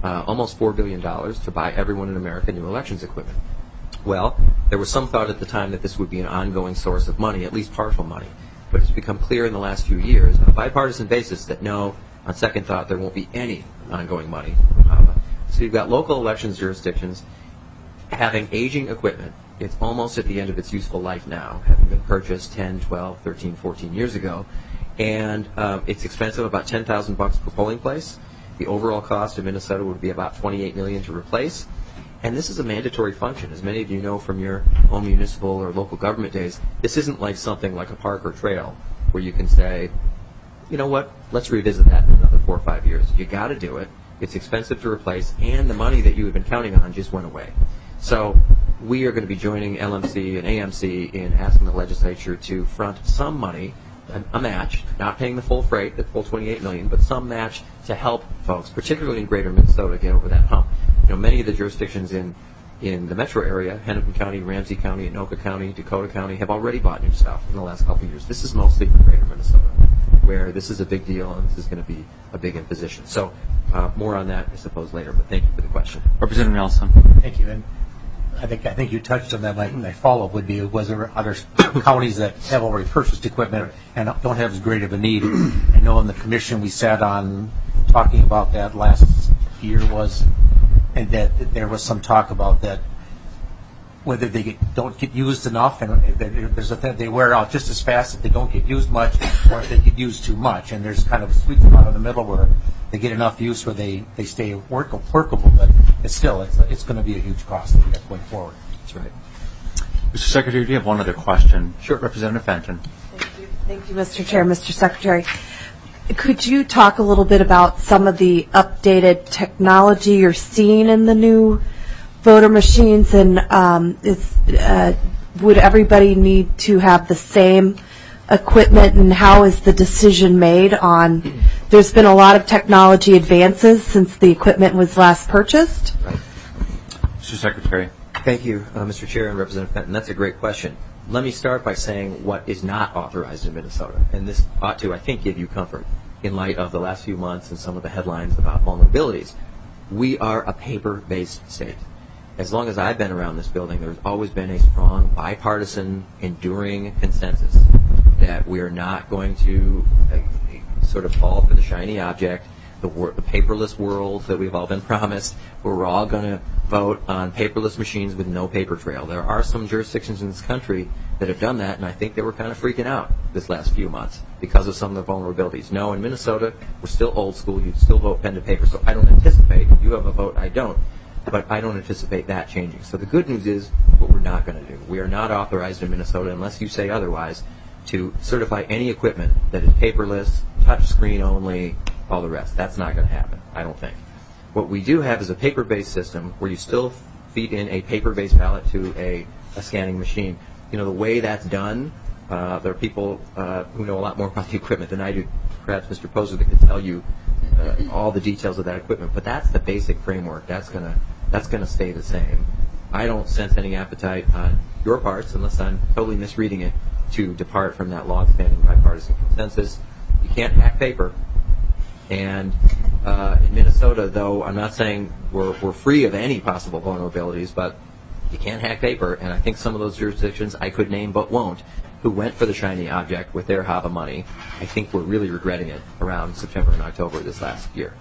uh, almost four billion dollars to buy everyone in America new elections equipment. Well, there was some thought at the time that this would be an ongoing source of money, at least partial money. But it's become clear in the last few years, on a bipartisan basis, that no, on second thought, there won't be any ongoing money. Uh, so you've got local elections jurisdictions having aging equipment. It's almost at the end of its useful life now, having been purchased ten, twelve, thirteen, fourteen years ago. And um, it's expensive, about ten thousand bucks per polling place. The overall cost in Minnesota would be about twenty-eight million dollars to replace. And this is a mandatory function. As many of you know from your own municipal or local government days, this isn't like something like a park or trail where you can say, you know what, let's revisit that in another four or five years. You got to do it. It's expensive to replace, and the money that you had been counting on just went away. So we are going to be joining L M C and A M C in asking the legislature to front some money, a, a match, not paying the full freight, the full twenty-eight million dollars, but some match to help folks, particularly in greater Minnesota, get over that hump. You know, many of the jurisdictions in, in the metro area, Hennepin County, Ramsey County, Anoka County, Dakota County, have already bought new stuff in the last couple of years. This is mostly for greater Minnesota, where this is a big deal and this is going to be a big imposition. So uh, more on that, I suppose, later, but thank you for the question. Representative Nelson. Thank you. And I think I think you touched on that. My, my follow-up would be, was there other counties that have already purchased equipment and don't have as great of a need? I know in the commission we sat on talking about that last year was, and that, that there was some talk about that, whether they get, don't get used enough, and there's a th- they wear out just as fast if they don't get used much, or if they get used too much. And there's kind of a sweet spot in the middle where they get enough use where they, they stay work, workable, but it's still it's it's going to be a huge cost going forward. That's right. Mister Secretary, do you have one other question? Sure. Representative Fenton. Thank you. Thank you, Mister Chair. Mister Secretary, could you talk a little bit about some of the updated technology you're seeing in the new voter machines, and um, is, uh, would everybody need to have the same equipment, and how is the decision made on, there's been a lot of technology advances since the equipment was last purchased? Right. Mister Secretary. Thank you, uh, Mister Chair and Representative Fenton. That's a great question. Let me start by saying what is not authorized in Minnesota, and this ought to, I think, give you comfort in light of the last few months and some of the headlines about vulnerabilities. We are a paper-based state. As long as I've been around this building, there's always been a strong, bipartisan, enduring consensus that we are not going to uh, sort of fall for the shiny object, the, wor- the paperless world that we've all been promised, where we're all going to vote on paperless machines with no paper trail. There are some jurisdictions in this country that have done that, and I think they were kind of freaking out this last few months because of some of the vulnerabilities. No, in Minnesota, we're still old school. You still vote pen to paper, so I don't anticipate, you have a vote, I don't, but I don't anticipate that changing. So the good news is what we're not going to do. We are not authorized in Minnesota, unless you say otherwise, to certify any equipment that is paperless, touch screen only, all the rest. That's not going to happen, I don't think. What we do have is a paper-based system where you still feed in a paper-based ballot to a, a scanning machine. You know, the way that's done, uh, there are people uh, who know a lot more about the equipment than I do, perhaps Mister Poser, that can tell you uh, all the details of that equipment, but that's the basic framework. That's going to that's going to stay the same. I don't sense any appetite on your parts, unless I'm totally misreading it, to depart from that long-standing bipartisan consensus. You can't hack paper. And uh, in Minnesota, though, I'm not saying we're, we're free of any possible vulnerabilities, but you can't hack paper. And I think some of those jurisdictions I could name but won't, who went for the shiny object with their HAVA money, I think we're really regretting it around September and October of this last year.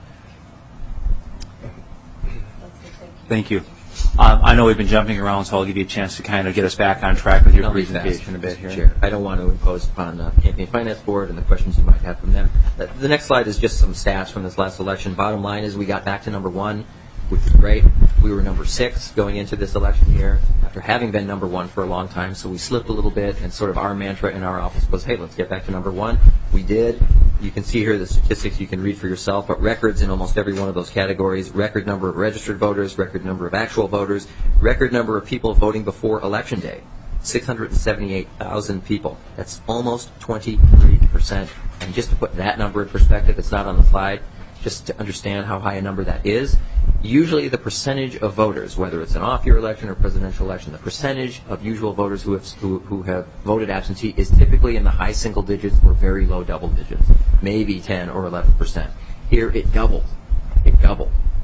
Thank you. Um, I know we've been jumping around, so I'll give you a chance to kind of get us back on track with your I'll be presentation fast, a bit here. Chair. I don't want to impose upon the Campaign Finance Board and the questions you might have from them. Uh, the next slide is just some stats from this last election. Bottom line is we got back to number one, which is great. We were number six going into this election year after having been number one for a long time, so we slipped a little bit, and sort of our mantra in our office was, hey, let's get back to number one. We did. You can see here the statistics you can read for yourself, but records in almost every one of those categories, record number of registered voters, record number of actual voters, record number of people voting before Election Day, six hundred seventy-eight thousand people. That's almost twenty-three percent. And just to put that number in perspective, it's not on the slide, just to understand how high a number that is, usually the percentage of voters, whether it's an off-year election or presidential election, the percentage of usual voters who have, who, who have voted absentee is typically in the high single digits or very low double digits, maybe ten or eleven percent. Here it doubled. It doubled.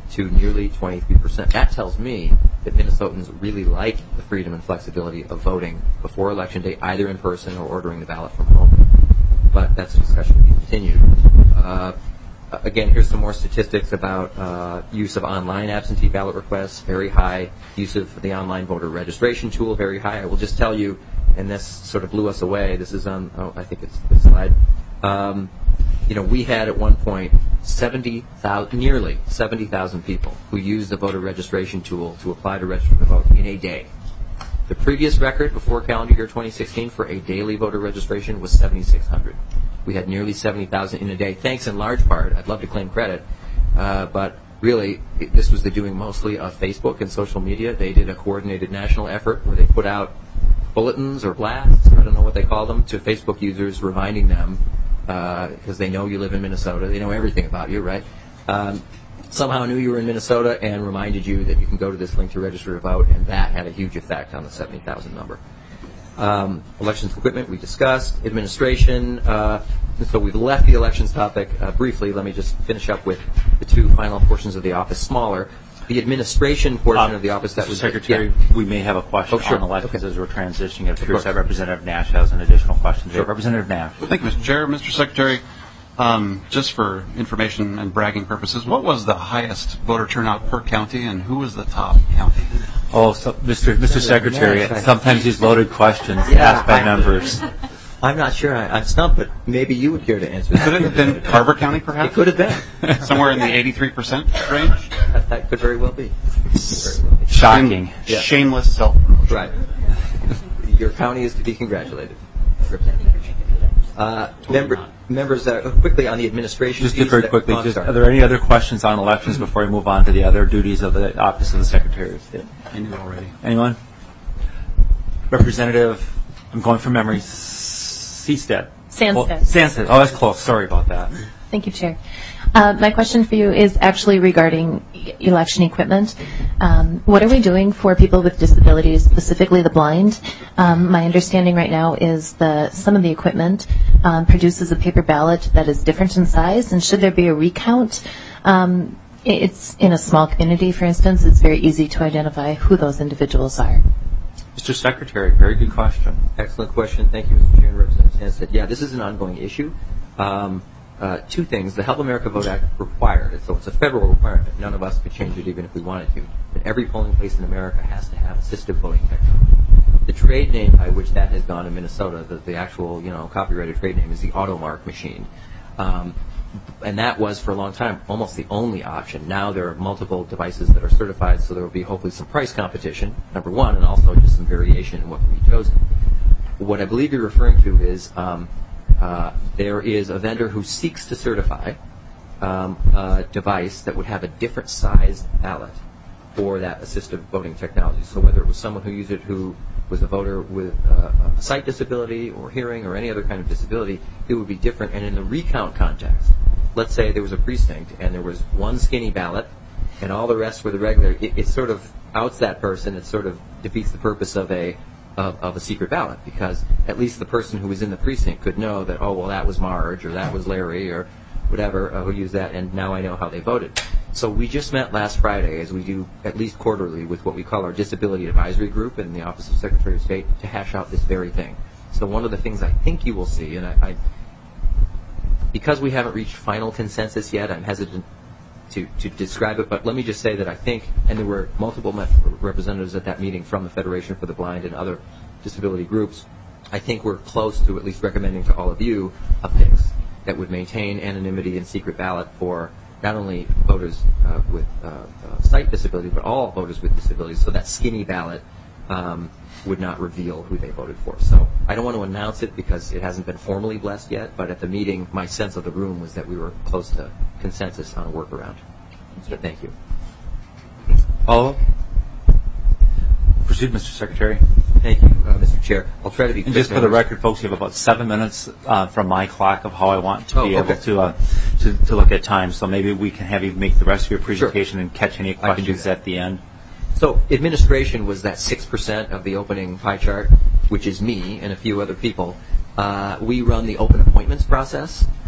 to nearly twenty-three percent. That tells me that Minnesotans really like the freedom and flexibility of voting before Election Day, either in person or ordering the ballot from home. But that's a discussion to be continued. Uh, again, here's some more statistics about uh, use of online absentee ballot requests, very high. Use of the online voter registration tool, very high. I will just tell you, and this sort of blew us away. This is on, oh, I think it's this slide. Um, you know, we had at one point seventy thousand, nearly seventy thousand people who used the voter registration tool to apply to register to vote in a day. The previous record before calendar year twenty sixteen for a daily voter registration was seventy-six hundred. We had nearly seventy thousand in a day, thanks in large part, I'd love to claim credit, uh, but really it, this was the doing mostly of Facebook and social media. They did a coordinated national effort where they put out bulletins or blasts, or I don't know what they call them, to Facebook users reminding them, because uh, they know you live in Minnesota, they know everything about you, right? Um, somehow knew you were in Minnesota and reminded you that you can go to this link to register to vote, and that had a huge effect on the seventy thousand number. Um, elections equipment, we discussed. Administration, uh, so we've left the elections topic uh, briefly. Let me just finish up with the two final portions of the office, smaller. The administration portion um, of the office that was... Secretary, yeah. we may have a question oh, sure. on elections okay. as we're transitioning. It appears that Representative Nash has an additional question. Sure. Representative Nash. Thank you, Mister Chair. Mister Secretary, um, just for information and bragging purposes, what was the highest voter turnout per county, and who was the top county? Oh, so, Mister Mister Secretary, Nash, sometimes these loaded questions Yeah, asked by I- members. I'm not sure. I, I'm stumped, but maybe you would care to answer that. Could it have been Carver County, perhaps? It could have been. Somewhere in the eighty-three percent range? That, that could very well be. Very well be. Shocking. Yeah. Shameless self-promotion. Right. Your county is to be congratulated. Uh, member, members, uh, quickly on the administration. Just piece very that- quickly, oh, I'm just, sorry. are there any other questions on elections before we move on to the other duties of the Office of the Secretary of State? I knew already. Anyone? Representative, I'm going from memory, Seastead. Sandstead. Well, Sandstead. Oh, that's close. Sorry about that. Thank you, Chair. Uh, my question for you is actually regarding e- election equipment. Um, what are we doing for people with disabilities, specifically the blind? Um, my understanding right now is that some of the equipment um, produces a paper ballot that is different in size, and should there be a recount? Um, it's in a small community, for instance, it's very easy to identify who those individuals are. Mister Secretary, very good question. Excellent question. Thank you, Mister Chair and Representative Sandstead. Yeah, this is an ongoing issue. Um, uh, two things. The Help America Vote Act required it, so it's a federal requirement. None of us could change it even if we wanted to. But every polling place in America has to have assistive voting technology. The trade name by which that has gone in Minnesota, the, the actual, you know, copyrighted trade name is the AutoMark machine. Um, and that was, for a long time, almost the only option. Now there are multiple devices that are certified, so there will be hopefully some price competition, number one, and also just some variation in what can be chosen. What I believe you're referring to is um, uh, there is a vendor who seeks to certify um, a device that would have a different sized ballot for that assistive voting technology. So whether it was someone who used it who was a voter with uh, a sight disability or hearing or any other kind of disability, it would be different. And in the recount context, let's say there was a precinct and there was one skinny ballot and all the rest were the regular, it, it sort of outs that person. It sort of defeats the purpose of a of, of a secret ballot, because at least the person who was in the precinct could know that, oh, well, that was Marge or that was Larry or whatever uh, who used that, and now I know how they voted. So we just met last Friday, as we do at least quarterly, with what we call our Disability Advisory Group in the Office of Secretary of State to hash out this very thing. So one of the things I think you will see, and I, I because we haven't reached final consensus yet, I'm hesitant to, to describe it, but let me just say that I think, and there were multiple representatives at that meeting from the Federation for the Blind and other disability groups, I think we're close to at least recommending to all of you a fix that would maintain anonymity and secret ballot for not only voters uh, with uh, uh, sight disability, but all voters with disabilities, so that skinny ballot um, would not reveal who they voted for. So I don't want to announce it because it hasn't been formally blessed yet, but at the meeting, my sense of the room was that we were close to consensus on a workaround. So thank you. Follow-up? Proceed, Mister Secretary. Thank you, uh, Mister Chair. I'll try to be quick. And just for the record, folks, you have about seven minutes uh, from my clock of how I want to oh, be okay. able to, uh, to to look at time. So maybe we can have you make the rest of your presentation Sure. and catch any questions at the end. So administration was that six percent of the opening pie chart, which is me and a few other people. Uh, we run the open appointments process.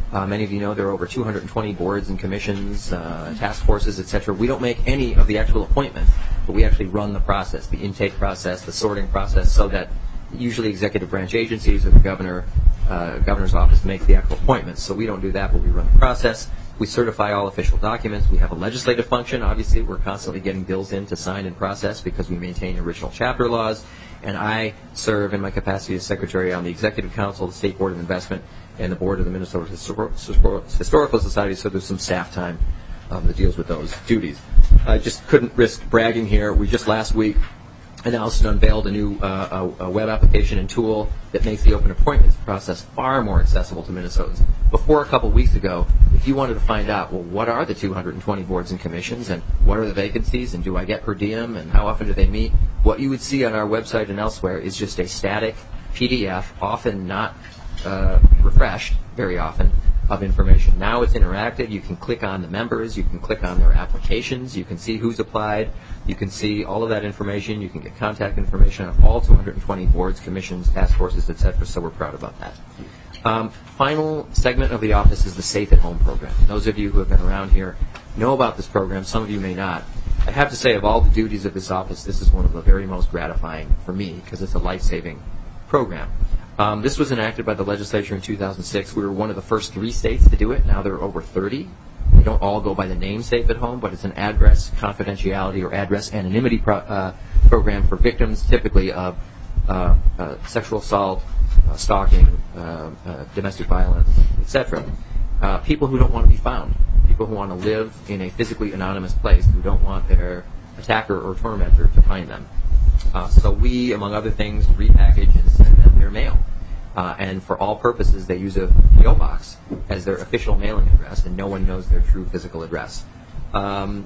Uh, many of you know there are over two hundred twenty boards and commissions, uh, task forces, et cetera. We don't make any of the actual appointments, but we actually run the process, the intake process, the sorting process, so that usually executive branch agencies or the governor, uh, governor's office makes the actual appointments. So we don't do that, but we run the process. We certify all official documents. We have a legislative function. Obviously, we're constantly getting bills in to sign and process because we maintain original chapter laws. And I serve in my capacity as secretary on the Executive Council, the State Board of Investment, and the Board of the Minnesota Histor- Historical Society, so there's some staff time um, that deals with those duties. I just couldn't risk bragging here. We just last week announced and unveiled a new uh, a, a web application and tool that makes the open appointments process far more accessible to Minnesotans. Before a couple weeks ago, if you wanted to find out, well, what are the two hundred twenty boards and commissions, and what are the vacancies, and do I get per diem, and how often do they meet, what you would see on our website and elsewhere is just a static P D F, often not uh, refreshed very often, of information. Now it's interactive. You can click on the members. You can click on their applications. You can see who's applied. You can see all of that information. You can get contact information on all two hundred twenty boards, commissions, task forces, et cetera. So we're proud about that. Um, final segment of the office is the Safe at Home program. Those of you who have been around here know about this program. Some of you may not. I have to say, of all the duties of this office, this is one of the very most gratifying for me because it's a life-saving program. Um, this was enacted by the legislature in two thousand six. We were one of the first three states to do it. Now there are over thirty. They don't all go by the name Safe at Home, but it's an address confidentiality or address anonymity pro- uh, program for victims, typically of uh, uh, sexual assault, uh, stalking, uh, uh, domestic violence, et cetera. Uh, people who don't want to be found, people who want to live in a physically anonymous place, who don't want their attacker or tormentor to find them. Uh, so we, among other things, repackage and send them their mail. Uh, and for all purposes, they use a P O box as their official mailing address, and no one knows their true physical address. Um,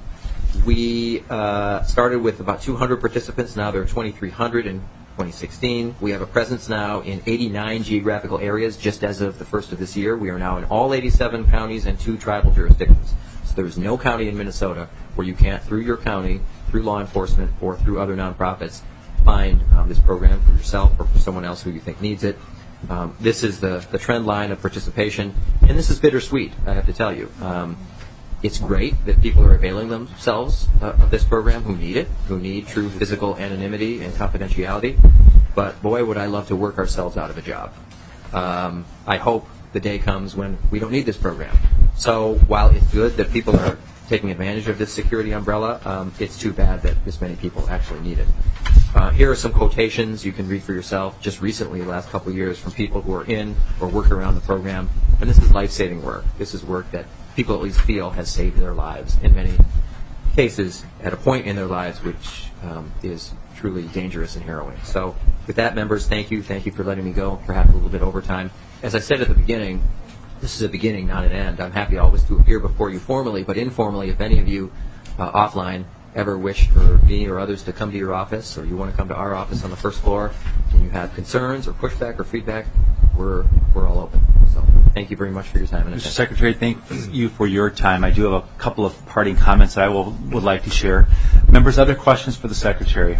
we uh, started with about two hundred participants. Now there are twenty-three hundred in twenty sixteen. We have a presence now in eighty-nine geographical areas just as of the first of this year. We are now in all eighty-seven counties and two tribal jurisdictions. So there is no county in Minnesota where you can't, through your county, through law enforcement, or through other nonprofits, find um, this program for yourself or for someone else who you think needs it. Um, this is the, the trend line of participation, and this is bittersweet, I have to tell you. Um, it's great that people are availing themselves uh, of this program who need it, who need true physical anonymity and confidentiality, but boy, would I love to work ourselves out of a job. Um, I hope the day comes when we don't need this program. So while it's good that people are taking advantage of this security umbrella, um, it's too bad that this many people actually need it. Uh, here are some quotations you can read for yourself just recently, the last couple of years, from people who are in or work around the program. And this is life-saving work. This is work that people at least feel has saved their lives in many cases at a point in their lives which um, is truly dangerous and harrowing. So with that, members, thank you. Thank you for letting me go, perhaps a little bit over time. As I said at the beginning, this is a beginning, not an end. I'm happy always to appear before you formally, but informally, if any of you uh, offline ever wish for me or others to come to your office, or you want to come to our office on the first floor, and you have concerns or pushback or feedback, we're we're all open. So thank you very much for your time. And Mister Secretary, thank you for your time. I do have a couple of parting comments that I will, would like to share. Members, other questions for the Secretary?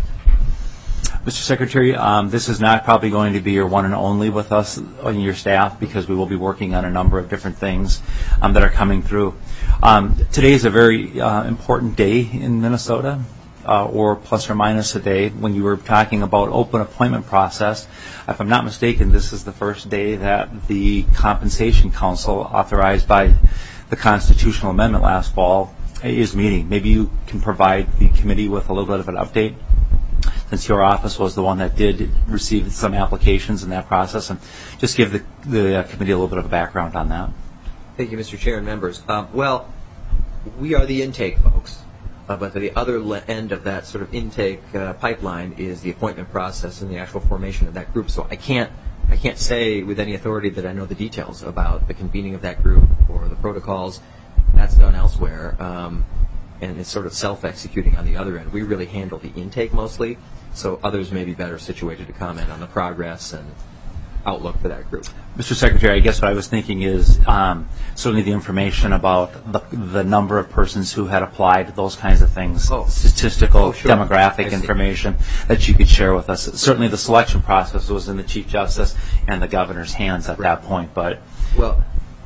Mister Secretary, um, this is not probably going to be your one and only with us and your staff, because we will be working on a number of different things um, that are coming through. Um, today is a very uh, important day in Minnesota, uh, or plus or minus a day. When you were talking about open appointment process, if I'm not mistaken, this is the first day that the Compensation Council, authorized by the constitutional amendment last fall, is meeting. Maybe you can provide the committee with a little bit of an update, since your office was the one that did receive some applications in that process, and just give the, the committee a little bit of a background on that. Thank you, Mister Chair and members. Um, well, we are the intake folks, uh, but the other le- end of that sort of intake uh, pipeline is the appointment process and the actual formation of that group. So I can't, I can't say with any authority that I know the details about the convening of that group or the protocols. That's done elsewhere, um, and it's sort of self-executing on the other end. We really handle the intake mostly, so others may be better situated to comment on the progress and outlook for that group. Mister Secretary, I guess what I was thinking is um, certainly the information about the, the number of persons who had applied, those kinds of things, oh. statistical, oh, sure. demographic information that you could share with us. Certainly the selection process was in the Chief Justice and the Governor's hands at right. that point, but... Well,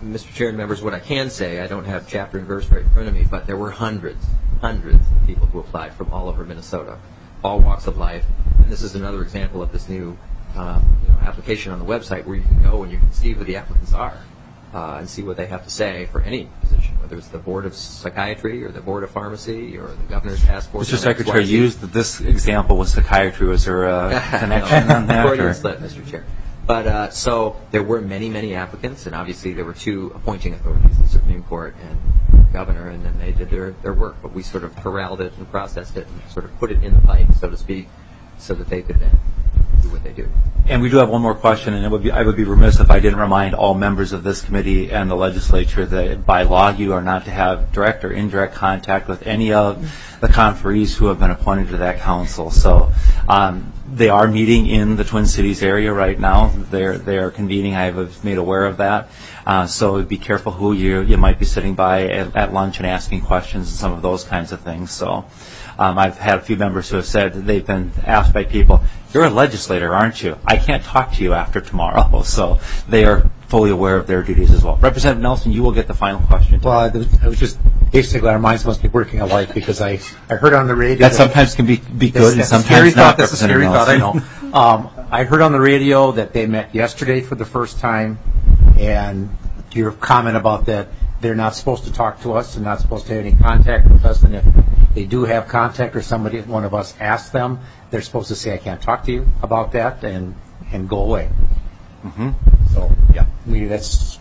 Mister Chair and members, what I can say, I don't have chapter and verse right in front of me, but there were hundreds, hundreds of people who applied from all over Minnesota, all walks of life. And this is another example of this new um, you know, application on the website where you can go and you can see who the applicants are uh, and see what they have to say for any position, whether it's the Board of Psychiatry or the Board of Pharmacy or the Governor's Task Force. Mister Secretary, you used this example with psychiatry. Was there a connection on that? Freudian slip, Mister Chair. But uh, so there were many, many applicants, and obviously there were two appointing authorities, the Supreme Court and the Governor, and then they did their, their work. But we sort of corralled it and processed it and sort of put it in the pipe, so to speak, so that they could then do what they do. And we do have one more question, and it would be, I would be remiss if I didn't remind all members of this committee and the legislature that by law you are not to have direct or indirect contact with any of the conferees who have been appointed to that council. So um, they are meeting in the Twin Cities area right now. They're they are convening. I was made aware of that. Uh, so be careful who you you might be sitting by at, at lunch and asking questions and some of those kinds of things. So um, I've had a few members who have said that they've been asked by people, "You're a legislator, aren't you? I can't talk to you after tomorrow." So they are fully aware of their duties as well. Representative Nelson, you will get the final question. Well, I was just basically our minds must be working alike because I, I heard on the radio that sometimes can be be good and sometimes not. That's a scary thought. I know. Um, I heard on the radio that they met yesterday for the first time, and your comment about that they're not supposed to talk to us and not supposed to have any contact with us, and if they do have contact or somebody, one of us asks them, they're supposed to say, "I can't talk to you about that," and and go away. Mm-hmm. So yeah, I mean, that's.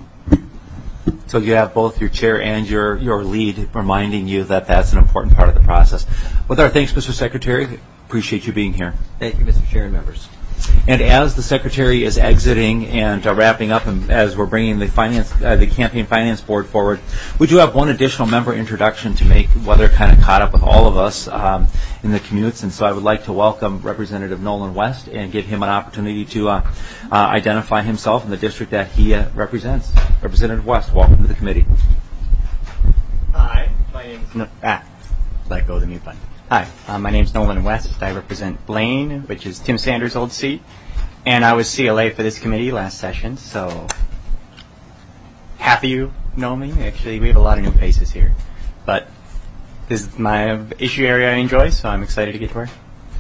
So you have both your chair and your, your lead reminding you that that's an important part of the process. With our thanks, Mister Secretary, appreciate you being here. Thank you, Mister Chair and members. And as the Secretary is exiting and uh, wrapping up, and as we're bringing the finance, uh, the Campaign Finance Board forward, we do have one additional member introduction to make. Weather kind of caught up with all of us um, in the commutes, and so I would like to welcome Representative Nolan West and give him an opportunity to uh, uh, identify himself and the district that he uh, represents. Representative West, welcome to the committee. Hi, my name is no, ah, let go of the mute button. Hi, uh, my name is Nolan West. I represent Blaine, which is Tim Sanders' old seat, and I was C L A for this committee last session, so half of you know me. Actually, we have a lot of new faces here, but this is my issue area I enjoy, so I'm excited to get to work.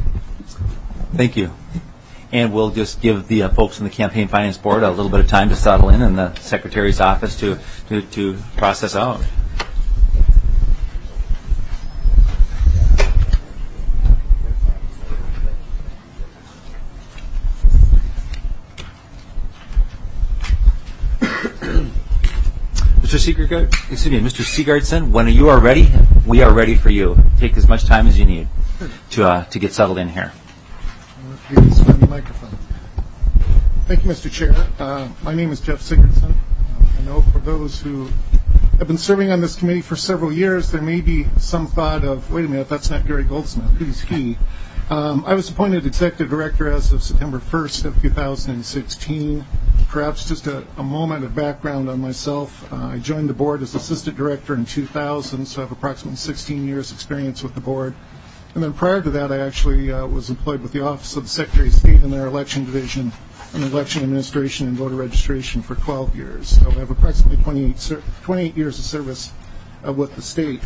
Thank you. And we'll just give the uh, folks in the Campaign Finance Board a little bit of time to settle in and the Secretary's office to, to, to process out. Mister Seegard, excuse me, Mister Seegardson, when you are ready, we are ready for you. Take as much time as you need to uh, to get settled in here. Please find the microphone. Thank you, Mister Chair. Uh, my name is Jeff Sigurdson. Uh, I know for those who have been serving on this committee for several years, there may be some thought of, wait a minute, that's not Gary Goldsmith. Who's he? Um, I was appointed Executive Director as of September first of two thousand sixteen. Perhaps just a, a moment of background on myself. Uh, I joined the board as Assistant Director in two thousand, so I have approximately sixteen years experience with the board. And then prior to that, I actually uh, was employed with the Office of the Secretary of State in their election division and election administration and voter registration for twelve years. So I have approximately twenty-eight, ser- twenty-eight years of service uh, with the state.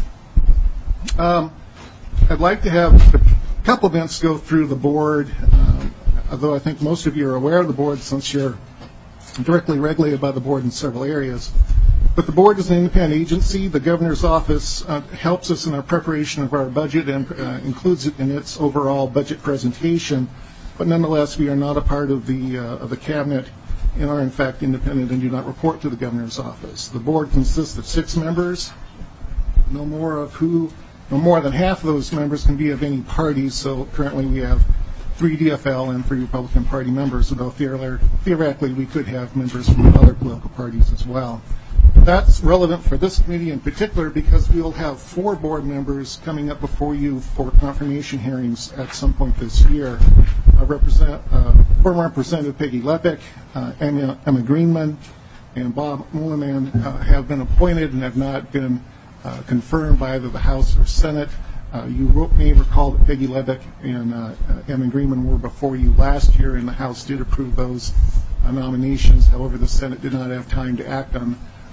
Um, I'd like to have a couple of minutes go through the board, um, although I think most of you are aware of the board since you're directly regulated by the board in several areas. But the board is an independent agency. The governor's office uh, helps us in our preparation of our budget and uh, includes it in its overall budget presentation. But nonetheless, we are not a part of the uh, of the cabinet and are in fact independent and do not report to the governor's office. The board consists of six members. No more of who, no more than half of those members can be of any party. So currently, we have three D F L and three Republican Party members, although theoretically we could have members from other political parties as well. That's relevant for this committee in particular because we will have four board members coming up before you for confirmation hearings at some point this year. Uh, represent, uh, former Representative Peggy Lepek, uh, Emma, Emma Greenman, and Bob Mulliman uh, have been appointed and have not been uh, confirmed by either the House or Senate. Uh, you may recall that Peggy Lebeck and uh, Emma Greenman were before you last year, and the House did approve those uh, nominations. However, the Senate did not have time to act on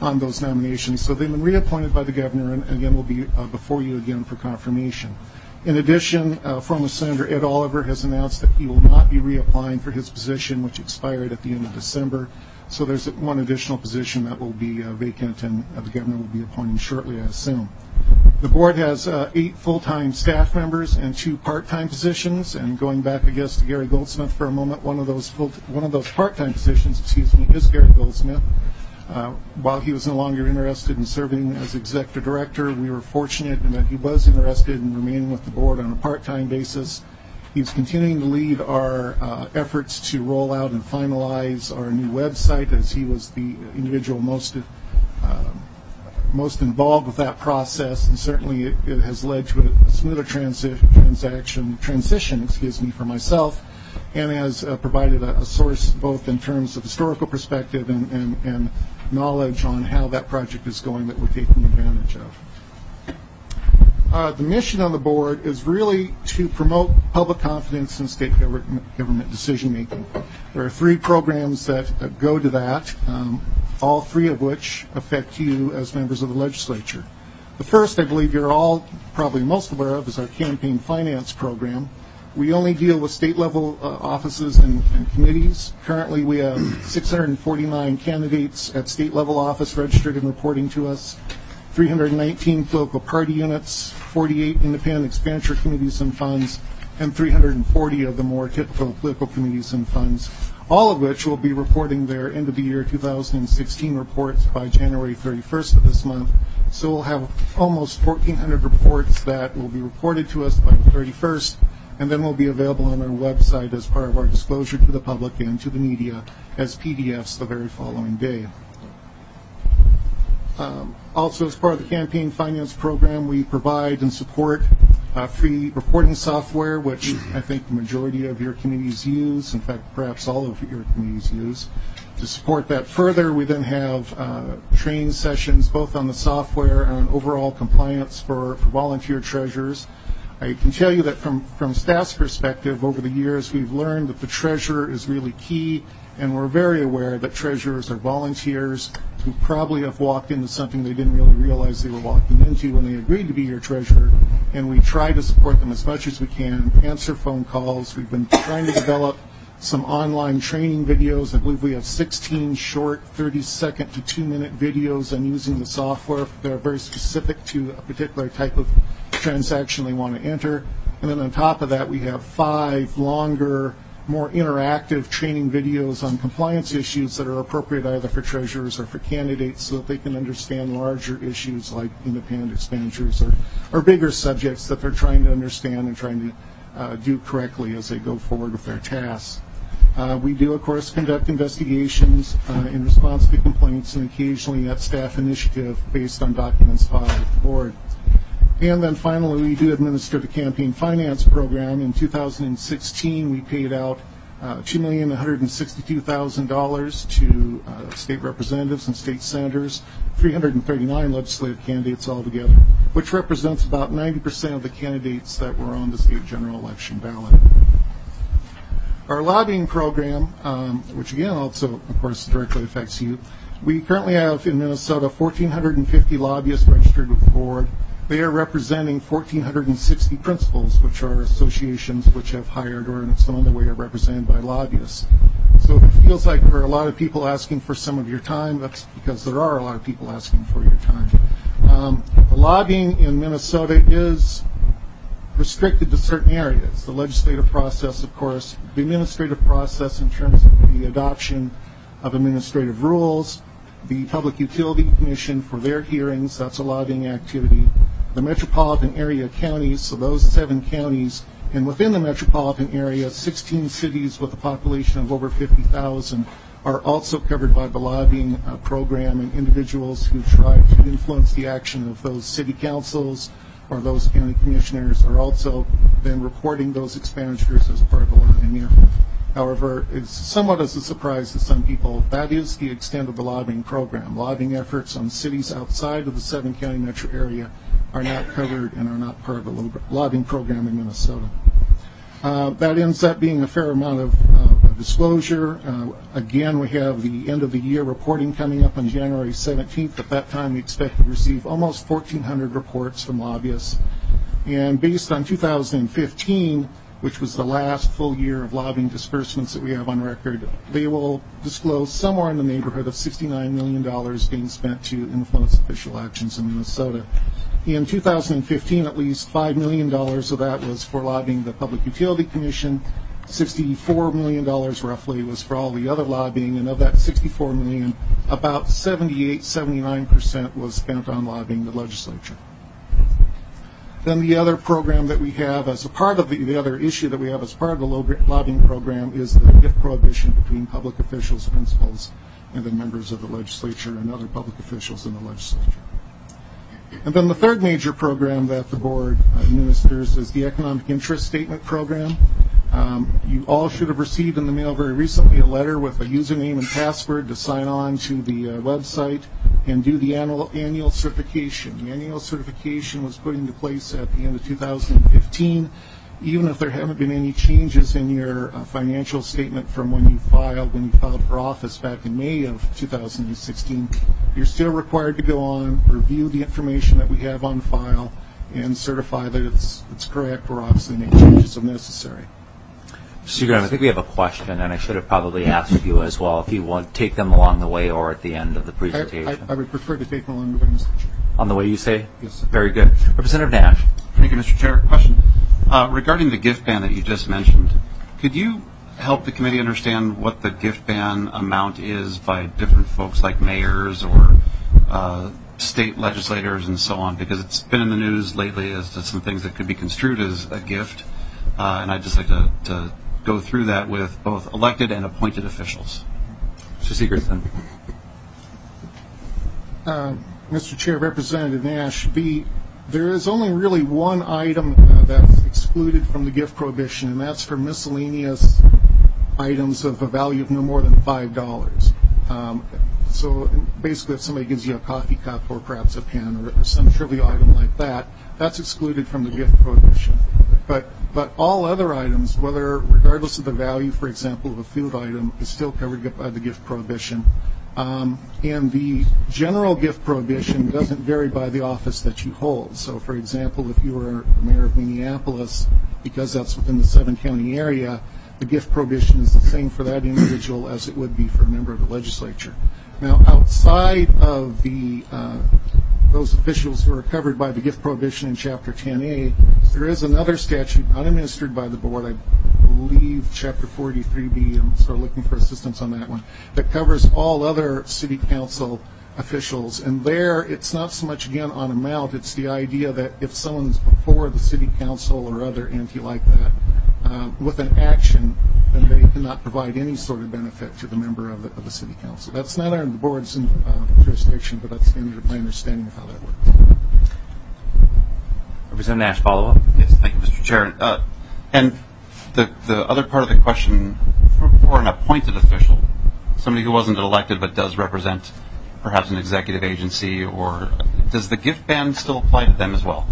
on those nominations. So they've been reappointed by the governor, and again will be uh, before you again for confirmation. In addition, uh, former Senator Ed Oliver has announced that he will not be reapplying for his position, which expired at the end of December. So there's one additional position that will be uh, vacant, and uh, the governor will be appointing shortly, I assume. The board has uh, eight full-time staff members and two part-time positions. And going back, I guess, to Gary Goldsmith for a moment, one of those full, one of those part-time positions, excuse me, is Gary Goldsmith. Uh, while he was no longer interested in serving as executive director, we were fortunate in that he was interested in remaining with the board on a part-time basis. He's continuing to lead our uh, efforts to roll out and finalize our new website, as he was the individual most uh, most involved with that process, and certainly it, it has led to a smoother transi- transaction transition, excuse me, for myself, and has uh, provided a, a source both in terms of historical perspective and, and, and knowledge on how that project is going that we're taking advantage of. Uh, the mission on the board is really to promote public confidence in state government, government decision-making. There are three programs that uh, go to that, um, all three of which affect you as members of the legislature. The first, I believe you're all probably most aware of, is our campaign finance program. We only deal with state-level uh, offices and, and committees. Currently, we have six hundred forty-nine candidates at state-level office registered and reporting to us, three hundred nineteen political party units, forty-eight independent expenditure committees and funds, and three hundred forty of the more typical political committees and funds, all of which will be reporting their end of the year two thousand sixteen reports by January thirty-first of this month. So we'll have almost fourteen hundred reports that will be reported to us by the thirty-first, and then will be available on our website as part of our disclosure to the public and to the media as P D Fs the very following day. Um, also, as part of the campaign finance program, we provide and support uh, free reporting software, which I think the majority of your committees use, in fact, perhaps all of your committees use. To support that further, we then have uh, training sessions both on the software and on overall compliance for, for volunteer treasurers. I can tell you that from, from staff's perspective, over the years, we've learned that the treasurer is really key, and we're very aware that treasurers are volunteers who probably have walked into something they didn't really realize they were walking into when they agreed to be your treasurer, and we try to support them as much as we can, answer phone calls. We've been trying to develop some online training videos. I believe we have sixteen short thirty-second to two-minute videos on using the software that are very specific to a particular type of transaction they want to enter. And then on top of that, we have five longer, more interactive training videos on compliance issues that are appropriate either for treasurers or for candidates, so that they can understand larger issues like independent expenditures or, or bigger subjects that they're trying to understand and trying to uh, do correctly as they go forward with their tasks. Uh, we do, of course, conduct investigations uh, in response to complaints, and occasionally at staff initiative based on documents filed with the board. And then finally, we do administer the campaign finance program. In two thousand sixteen, we paid out uh, two million one hundred sixty-two thousand dollars to uh, state representatives and state senators, three hundred thirty-nine legislative candidates altogether, which represents about ninety percent of the candidates that were on the state general election ballot. Our lobbying program, um, which again also, of course, directly affects you, we currently have in Minnesota one thousand four hundred fifty lobbyists registered with the board. They are representing one thousand four hundred sixty principals, which are associations which have hired or in some other way are represented by lobbyists. So if it feels like there are a lot of people asking for some of your time, that's because there are a lot of people asking for your time. Um, the lobbying in Minnesota is restricted to certain areas. The legislative process, of course, the administrative process in terms of the adoption of administrative rules, the Public Utility Commission for their hearings, that's a lobbying activity, the metropolitan area counties, so those seven counties, and within the metropolitan area, sixteen cities with a population of over fifty thousand are also covered by the lobbying uh, program, and individuals who try to influence the action of those city councils or those county commissioners are also then reporting those expenditures as part of the lobbying effort. However, it's somewhat as a surprise to some people, that is the extent of the lobbying program. Lobbying efforts on cities outside of the seven county metro area are not covered and are not part of the lobbying program in Minnesota. Uh, that ends up being a fair amount of uh, disclosure. Uh, again, we have the end of the year reporting coming up on January seventeenth. At that time, we expect to receive almost fourteen hundred reports from lobbyists. And based on two thousand fifteen, which was the last full year of lobbying disbursements that we have on record, they will disclose somewhere in the neighborhood of sixty-nine million dollars being spent to influence official actions in Minnesota. In two thousand fifteen, at least five million dollars of that was for lobbying the Public Utility Commission. sixty-four million dollars roughly was for all the other lobbying, and of that sixty-four million dollars, about seventy-eight, seventy-nine percent was spent on lobbying the legislature. Then the other program that we have as a part of the, the other issue that we have as part of the lobbying program is the gift prohibition between public officials, principals, and then members of the legislature and other public officials in the legislature. And then the third major program that the board administers is the Economic Interest Statement Program. Um, you all should have received in the mail very recently a letter with a username and password to sign on to the uh, website and do the annual, annual certification. The annual certification was put into place at the end of two thousand fifteen. Even if there haven't been any changes in your uh, financial statement from when you filed, when you filed for office back in May of two thousand sixteen, you're still required to go on, review the information that we have on file, and certify that it's, it's correct, or obviously make changes if necessary. Mister Graham, I think we have a question, and I should have probably asked you as well if you want to take them along the way or at the end of the presentation. I, I, I would prefer to take them along the way, Mister Chair. On the way, you say? Yes, sir. Very good. Representative Nash. Thank you, Mister Chair. Question. Uh, regarding the gift ban that you just mentioned, could you help the committee understand what the gift ban amount is by different folks like mayors or uh, state legislators and so on? Because it's been in the news lately as to some things that could be construed as a gift, uh, and I'd just like to, to go through that with both elected and appointed officials. Mister Segerson. Uh, Mister Chair, Representative Nash, the, there is only really one item uh, that's excluded from the gift prohibition, and that's for miscellaneous items of a value of no more than five dollars. Um, so basically, if somebody gives you a coffee cup or perhaps a pen or, or some trivial item like that, that's excluded from the gift prohibition. But but all other items, whether regardless of the value, for example, of a food item, is still covered by the gift prohibition. Um, and the general gift prohibition doesn't vary by the office that you hold. So, for example, if you were mayor of Minneapolis, because that's within the seven-county area, the gift prohibition is the same for that individual as it would be for a member of the legislature. Now, outside of the uh, those officials who are covered by the gift prohibition in Chapter ten A, there is another statute not administered by the board, I believe Chapter forty-three B, I'm sort of looking for assistance on that one, that covers all other city council officials. And there, it's not so much, again, on amount, it's the idea that if someone's before the city council or other entity like that, um, with an action, then they cannot provide any sort of benefit to the member of the, of the city council. That's not under the board's uh, jurisdiction, but that's my understanding of how that works. Representative Nash, follow up. Yes, thank you, Mister Chair. Uh, and the the other part of the question, for, for an appointed official, somebody who wasn't elected but does represent perhaps an executive agency, or does the gift ban still apply to them as well?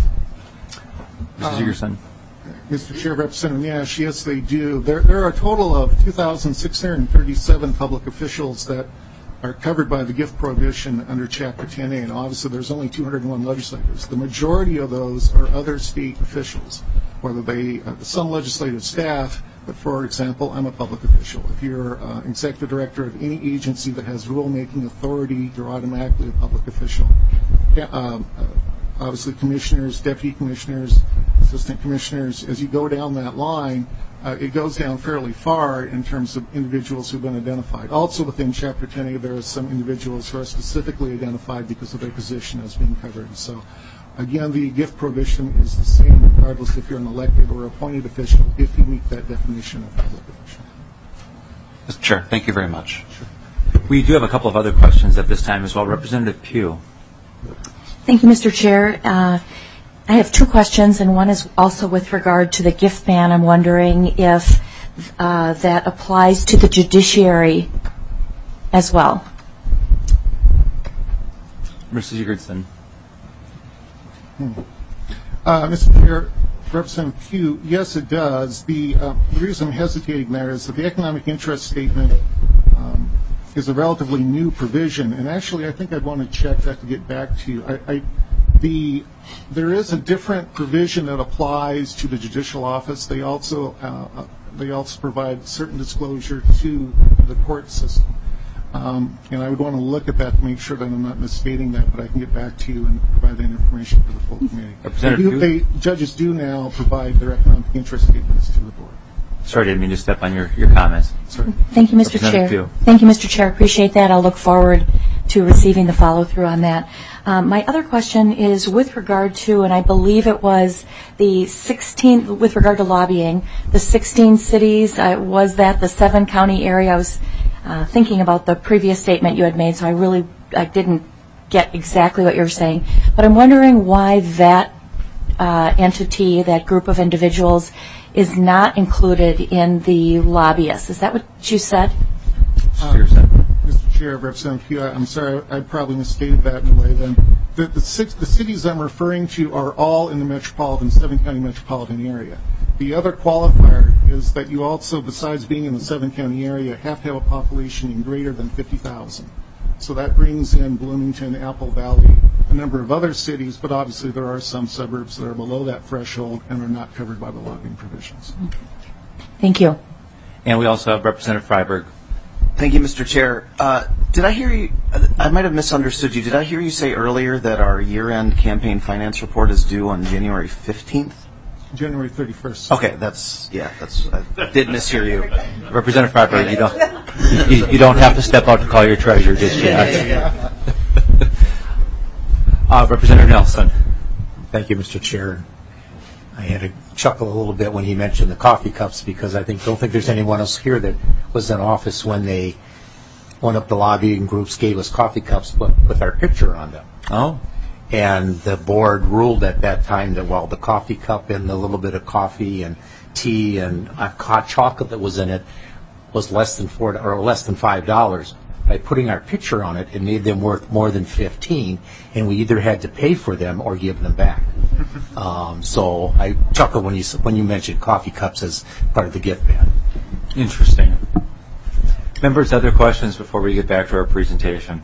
Mister Segerson. Mister Chair, Representative Nash, yes, they do. There, there are a total of two thousand six hundred thirty-seven public officials that are covered by the gift prohibition under Chapter ten A, and obviously there's only two hundred one legislators. The majority of those are other state officials, whether they, uh, some legislative staff, but for example, I'm a public official. If you're uh, executive director of any agency that has rulemaking authority, you're automatically a public official. Yeah, um, uh, obviously commissioners, deputy commissioners, assistant commissioners, as you go down that line, uh, it goes down fairly far in terms of individuals who've been identified. Also within Chapter ten A, there are some individuals who are specifically identified because of their position as being covered. So again, the gift prohibition is the same regardless if you're an elected or appointed official, if you meet that definition of public official. Mister Chair, thank you very much. Sure. We do have a couple of other questions at this time as well. Representative Pugh. Thank you, Mister Chair. Uh, I have two questions, and one is also with regard to the gift ban. I'm wondering if uh, that applies to the judiciary as well. Mister Segerson. Hmm. Uh, Mister Chair, Representative Pugh, yes, it does. The, uh, the reason I'm hesitating there is that the economic interest statement um, is a relatively new provision, and actually I think I'd want to check that to get back to you. I, I, the, there is a different provision that applies to the judicial office. They also, uh, they also provide certain disclosure to the court system. Um, and I would want to look at that to make sure that I'm not misstating that, but I can get back to you and provide that information for the full committee. Representative They do, they, judges do now provide their economic interest statements to the board. Sorry, I didn't mean to step on your, your comments. Sorry. Thank you, Mister Chair. Pugh. Thank you, Mister Chair. Appreciate that. I'll look forward to receiving the follow-through on that. Um, my other question is with regard to, and I believe it was the sixteen, with regard to lobbying, the sixteen cities, uh, was that the seven county area? I was uh, thinking about the previous statement you had made, so I really I didn't get exactly what you were saying. But I'm wondering why that uh, entity, that group of individuals, is not included in the lobbyists. Is that what you said? Um, Mister Chair, Representative Pugh, I'm sorry, I probably misstated that in a way then. The, the, six, the cities I'm referring to are all in the metropolitan, seven county metropolitan area. The other qualifier is that you also, besides being in the seven county area, have to have a population in greater than fifty thousand. So that brings in Bloomington, Apple Valley, a number of other cities, but obviously there are some suburbs that are below that threshold and are not covered by the lobbying provisions. Thank you. And we also have Representative Freiberg. Thank you, Mister Chair. Uh, did I hear you, I might have misunderstood you. Did I hear you say earlier that our year-end campaign finance report is due on January fifteenth? January thirty-first. Okay, that's, yeah, that's, I did mishear you. Representative Freiberg, you don't, you, you don't have to step out to call your treasurer just yet. uh, Representative Nelson. Thank you, Mister Chair. I had to chuckle a little bit when he mentioned the coffee cups because I think don't think there's anyone else here that was in office when they, one of the lobbying groups gave us coffee cups but with our picture on them. Oh. And the board ruled at that time that while the coffee cup and the little bit of coffee and tea and a hot chocolate that was in it was less than four or less than five dollars, by putting our picture on it, it made them worth more than fifteen, and we either had to pay for them or give them back. um, so I chuckled when you when you mentioned coffee cups as part of the gift bag. Interesting. Members, other questions before we get back to our presentation?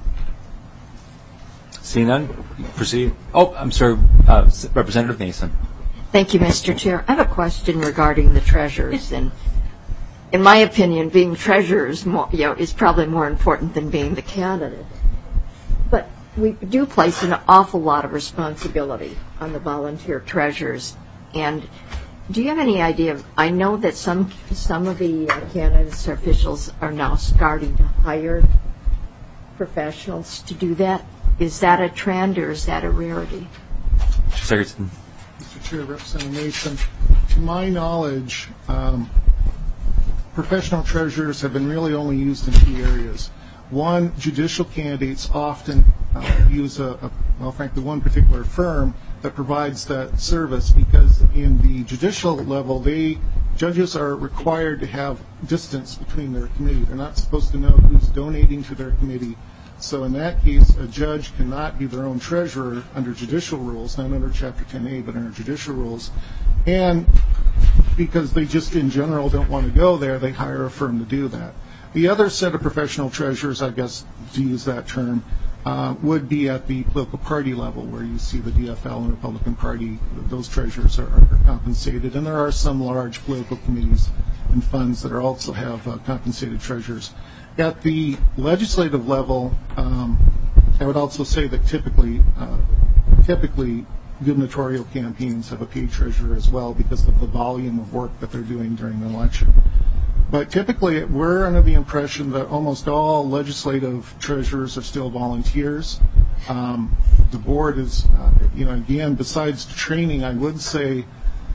See none? Proceed. Oh, I'm sorry, uh, Representative Mason. Thank you, Mister Chair. I have a question regarding the treasurers. And in my opinion, being treasurer is, more, you know, is probably more important than being the candidate. But we do place an awful lot of responsibility on the volunteer treasurers. And do you have any idea? I know that some some of the uh, candidates or officials are now starting to hire professionals to do that. Is that a trend or is that a rarity? Mister Mister Chair, Representative Mason, to my knowledge, um, professional treasurers have been really only used in two areas. One, judicial candidates often uh, use a, a, well, frankly, one particular firm that provides that service because in the judicial level, they judges are required to have distance between their committee. They're not supposed to know who's donating to their committee. So in that case, a judge cannot be their own treasurer under judicial rules, not under Chapter ten A, but under judicial rules. And because they just in general don't want to go there, they hire a firm to do that. The other set of professional treasurers, I guess to use that term, uh, would be at the political party level where you see the D F L and Republican Party. Those treasurers are, are compensated. And there are some large political committees and funds that are also have uh, compensated treasurers. At the legislative level, um, I would also say that typically, uh, typically gubernatorial campaigns have a paid treasurer as well because of the volume of work that they're doing during the election. But typically, we're under the impression that almost all legislative treasurers are still volunteers. Um, the board is, uh, you know, again, besides training, I would say,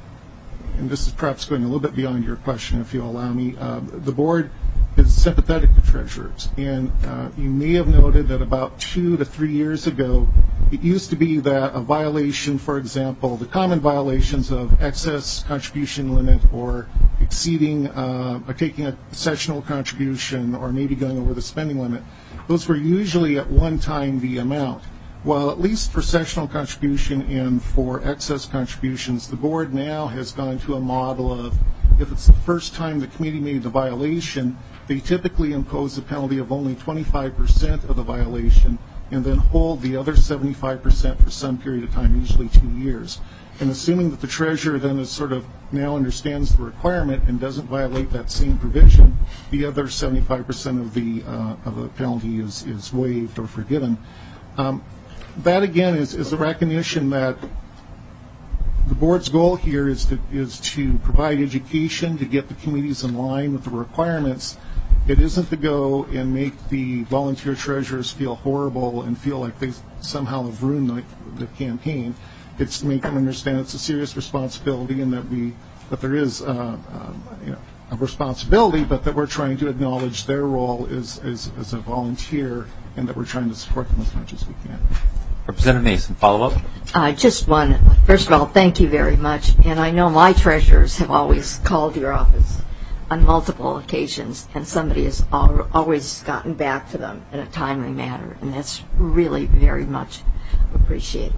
and this is perhaps going a little bit beyond your question, if you'll allow me, uh, the board is sympathetic to treasurers. And uh, you may have noted that about two to three years ago, it used to be that a violation, for example, the common violations of excess contribution limit or exceeding uh, or taking a sessional contribution or maybe going over the spending limit, those were usually at one time the amount. While at least for sectional contribution and for excess contributions, the board now has gone to a model of if it's the first time the committee made the violation, they typically impose a penalty of only twenty-five percent of the violation and then hold the other seventy-five percent for some period of time, usually two years. And assuming that the treasurer then is sort of now understands the requirement and doesn't violate that same provision, the other seventy-five percent of the uh, of the penalty is, is waived or forgiven. Um, that again is, is a recognition that the board's goal here is to is to provide education to get the committees in line with the requirements. It isn't to go and make the volunteer treasurers feel horrible and feel like they somehow have ruined the, the campaign. It's to make them understand it's a serious responsibility and that we that there is uh, uh, you know, a responsibility, but that we're trying to acknowledge their role as, as, as a volunteer and that we're trying to support them as much as we can. Representative Mason, follow up. I uh, just one. First of all, thank you very much. And I know my treasurers have always called your office on multiple occasions, and somebody has al- always gotten back to them in a timely manner, and that's really very much appreciated.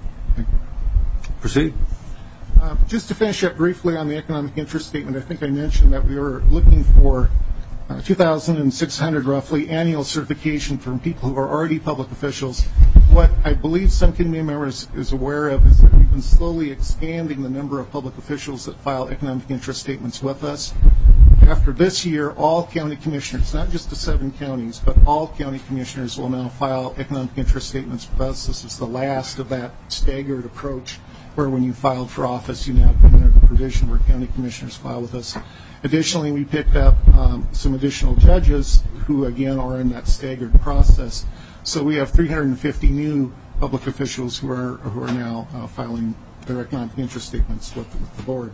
Proceed. Uh, just to finish up briefly on the economic interest statement, I think I mentioned that we were looking for uh, two thousand six hundred roughly annual certification from people who are already public officials. What I believe some committee members is aware of is that we've been slowly expanding the number of public officials that file economic interest statements with us. After this year, all county commissioners, not just the seven counties, but all county commissioners will now file economic interest statements with us. This is the last of that staggered approach where when you filed for office, you now come under the provision where county commissioners file with us. Additionally, we picked up um, some additional judges who, again, are in that staggered process. So we have three hundred fifty new public officials who are who are now uh, filing their economic interest statements with, with the board.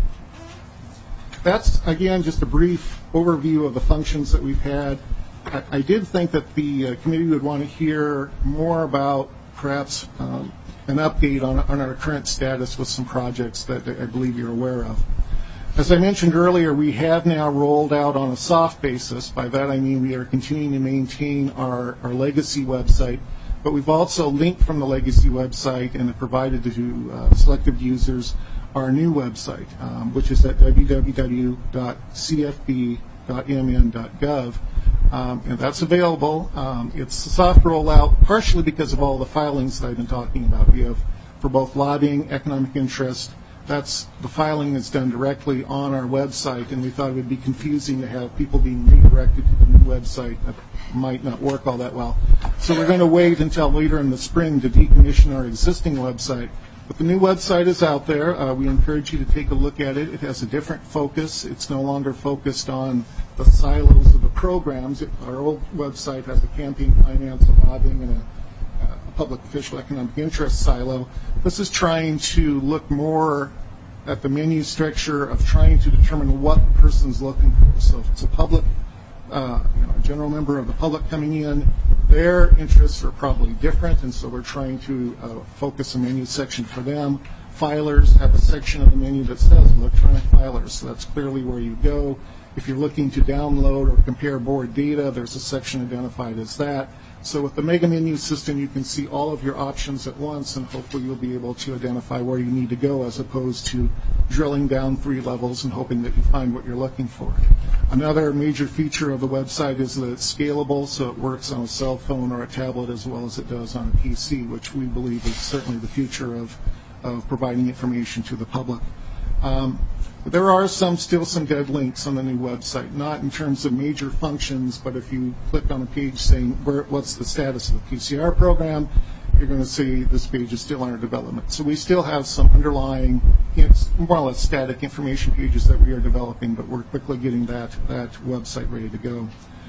That's, again, just a brief overview of the functions that we've had. I, I did think that the uh, committee would want to hear more about perhaps um, an update on, on our current status with some projects that I believe you're aware of. As I mentioned earlier, we have now rolled out on a soft basis. By that I mean we are continuing to maintain our, our legacy website, but we've also linked from the legacy website and have provided to uh, selected users our new website, um, which is at w w w dot c f b dot m n dot gov. Um, and that's available. Um, it's a soft rollout, partially because of all the filings that I've been talking about. We have for both lobbying, economic interest. That's the filing is done directly on our website, and we thought it would be confusing to have people being redirected to the new website. That might not work all that well. So we're going to wait until later in the spring to decommission our existing website. But the new website is out there. Uh, we encourage you to take a look at it. It has a different focus. It's no longer focused on the silos of the programs. It, our old website has a campaign finance, a lobbying, and a, a public official economic interest silo. This is trying to look more at the menu structure of trying to determine what the person's looking for. So if it's a public, uh, you know, a general member of the public coming in, their interests are probably different, and so we're trying to uh, focus a menu section for them. Filers have a section of the menu that says electronic filers, so that's clearly where you go. If you're looking to download or compare board data, there's a section identified as that. So with the mega menu system, you can see all of your options at once, and hopefully you'll be able to identify where you need to go as opposed to drilling down three levels and hoping that you find what you're looking for. Another major feature of the website is that it's scalable, so it works on a cell phone or a tablet as well as it does on a P C, which we believe is certainly the future of, of providing information to the public. Um, There are some still some dead links on the new website, not in terms of major functions, but if you click on a page saying where, what's the status of the P C R program, you're going to see this page is still under development. So we still have some underlying, it's more or less static information pages that we are developing, but we're quickly getting that, that website ready to go.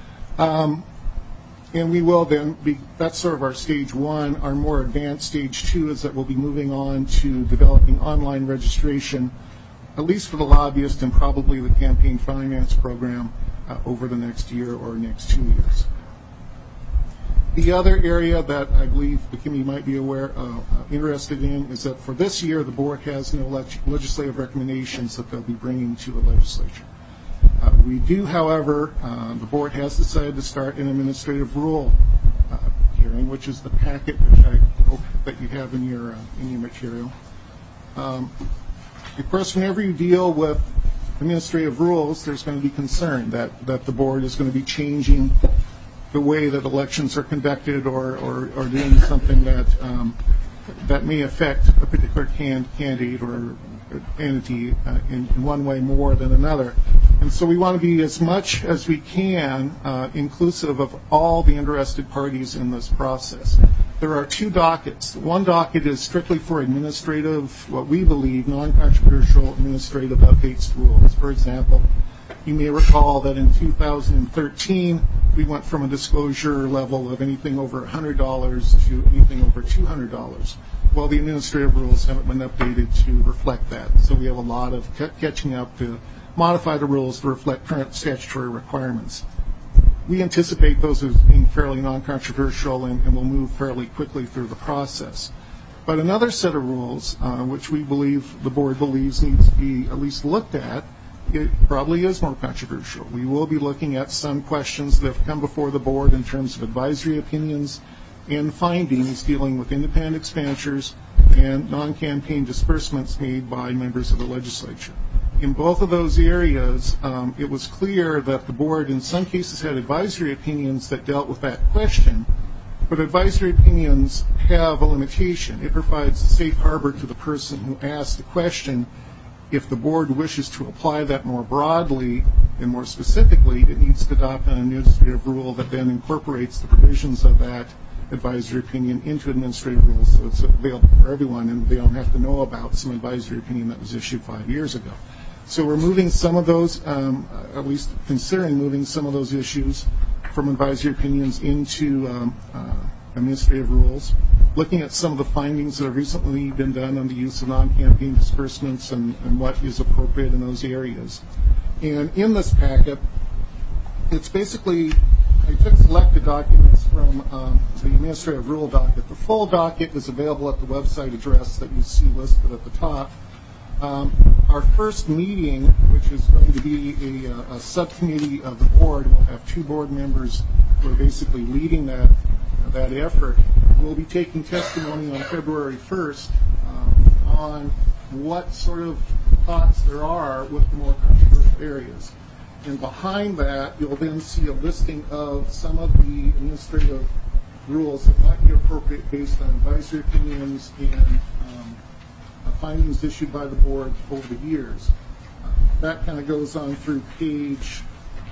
Um, and we will then be, that's sort of our stage one. Our more advanced stage two is that we'll be moving on to developing online registration, at least for the lobbyist and probably the campaign finance program uh, over the next year or next two years. The other area that I believe the committee might be aware, uh, uh, interested in is that for this year, the board has no leg- legislative recommendations that they'll be bringing to the legislature. Uh, we do, however, uh, the board has decided to start an administrative rule uh, here hearing, which is the packet which I hope that you have in your, uh, in your material. Um, of course, whenever you deal with administrative rules, there's going to be concern that, that the board is going to be changing the way that elections are conducted or, or, or doing something that um, that may affect a particular can, candidate or entity uh, in, in one way more than another. And so we want to be as much as we can uh, inclusive of all the interested parties in this process. There are two dockets. One docket is strictly for administrative, what we believe, non-controversial administrative updates to rules. For example, you may recall that in two thousand thirteen, we went from a disclosure level of anything over one hundred dollars to anything over two hundred dollars. Well, the administrative rules haven't been updated to reflect that. So we have a lot of c- catching up to modify the rules to reflect current statutory requirements. We anticipate those as being fairly non-controversial and, and will move fairly quickly through the process. But another set of rules, uh, which we believe, the board believes needs to be at least looked at, it probably is more controversial. We will be looking at some questions that have come before the board in terms of advisory opinions and findings dealing with independent expenditures and non-campaign disbursements made by members of the legislature. In both of those areas, um, it was clear that the board in some cases had advisory opinions that dealt with that question, but advisory opinions have a limitation. It provides a safe harbor to the person who asked the question. If the board wishes to apply that more broadly and more specifically, it needs to adopt an administrative rule that then incorporates the provisions of that advisory opinion into administrative rules so it's available for everyone and they don't have to know about some advisory opinion that was issued five years ago. So we're moving some of those, um, at least considering moving some of those issues from advisory opinions into um, uh, administrative rules, looking at some of the findings that have recently been done on the use of non-campaign disbursements and, and what is appropriate in those areas. And in this packet, it's basically, I took selected documents from um, the administrative rule docket. The full docket is available at the website address that you see listed at the top. Um, our first meeting, which is going to be a, a subcommittee of the board, we'll have two board members who are basically leading that that effort. We'll be taking testimony on February first um, on what sort of thoughts there are with the more controversial areas. And behind that, you'll then see a listing of some of the administrative rules that might be appropriate based on advisory opinions and um, findings issued by the board over the years. Uh, that kind of goes on through page,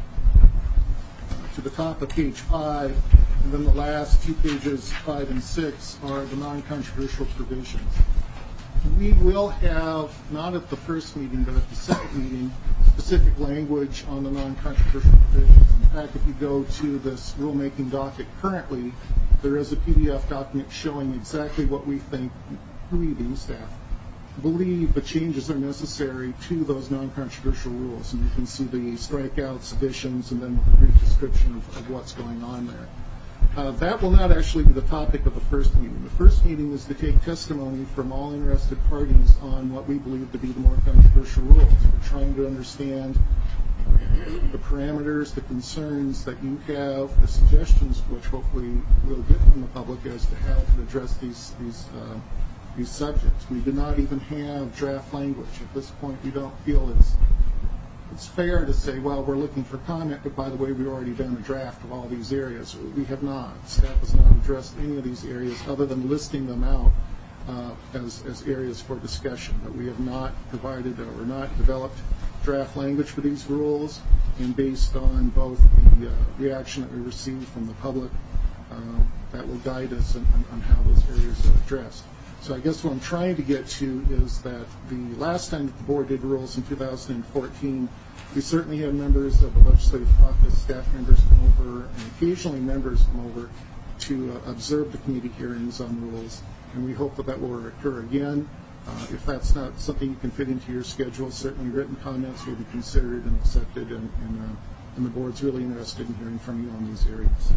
uh, to the top of page five, and then the last two pages, five and six, are the non-controversial provisions. We will have, not at the first meeting, but at the second meeting, specific language on the non-controversial provisions. In fact, if you go to this rulemaking docket currently, there is a P D F document showing exactly what we think, we being staff, believe the changes are necessary to those non-controversial rules. And you can see the strikeouts, additions, and then with a brief description of, of what's going on there. Uh, that will not actually be the topic of the first meeting. The first meeting is to take testimony from all interested parties on what we believe to be the more controversial rules. We're trying to understand the parameters, the concerns that you have, the suggestions which hopefully we'll get from the public as to how to address these these uh, these subjects. We do not even have draft language. At this point, we don't feel it's it's fair to say, well, we're looking for comment, but by the way, we've already done a draft of all these areas. We have not. Staff has not addressed any of these areas other than listing them out uh, as, as areas for discussion. But we have not provided or not developed draft language for these rules, and based on both the uh, reaction that we received from the public, uh, that will guide us on, on, on how those areas are addressed. So I guess what I'm trying to get to is that the last time that the board did rules in two thousand fourteen, we certainly had members of the legislative caucus, staff members come over, and occasionally members come over to uh, observe the committee hearings on rules, and we hope that that will occur again. Uh, if that's not something you can fit into your schedule, certainly written comments will be considered and accepted, and, and, uh, and the board's really interested in hearing from you on these areas.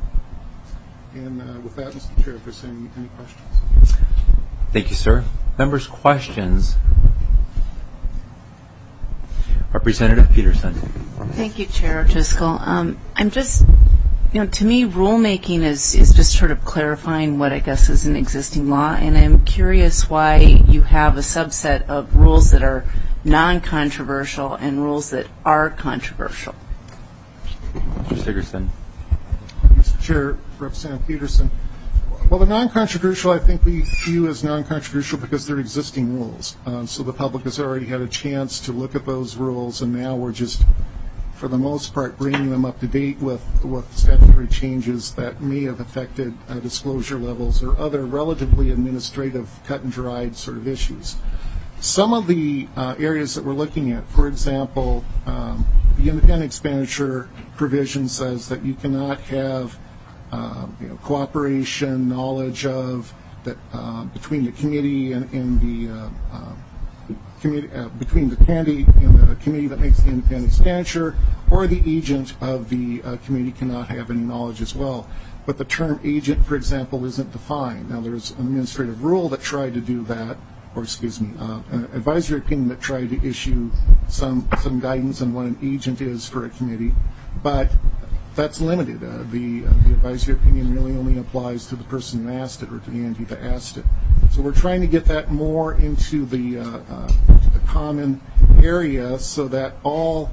And uh, with that, Mister Chair, if there's any, any questions. Thank you, sir. Members' questions. Representative Peterson. Thank you, Chair O'Driscoll. Um, I'm just You know, to me, rulemaking is, is just sort of clarifying what I guess is an existing law, and I'm curious why you have a subset of rules that are non-controversial and rules that are controversial. Mister Sigerson. Mister Chair, Representative Peterson. Well, the non-controversial, I think we view as non-controversial because they're existing rules. Uh, so the public has already had a chance to look at those rules, and now we're just, for the most part, bringing them up to date with, with statutory changes that may have affected uh, disclosure levels or other relatively administrative, cut-and-dried sort of issues. Some of the uh, areas that we're looking at, for example, um, the independent expenditure provision says that you cannot have uh, you know, cooperation, knowledge of that uh, between the committee and, and the uh, uh, committee, uh, between the committee and the committee that makes the independent expenditure, or the agent of the uh, committee cannot have any knowledge as well. But the term agent, for example, isn't defined. Now, there's an administrative rule that tried to do that, or excuse me, uh, an advisory opinion that tried to issue some some guidance on what an agent is for a committee, but that's limited. Uh, the uh, the advisory opinion really only applies to the person who asked it or to the entity that asked it. So we're trying to get that more into the uh, uh, to the common area so that all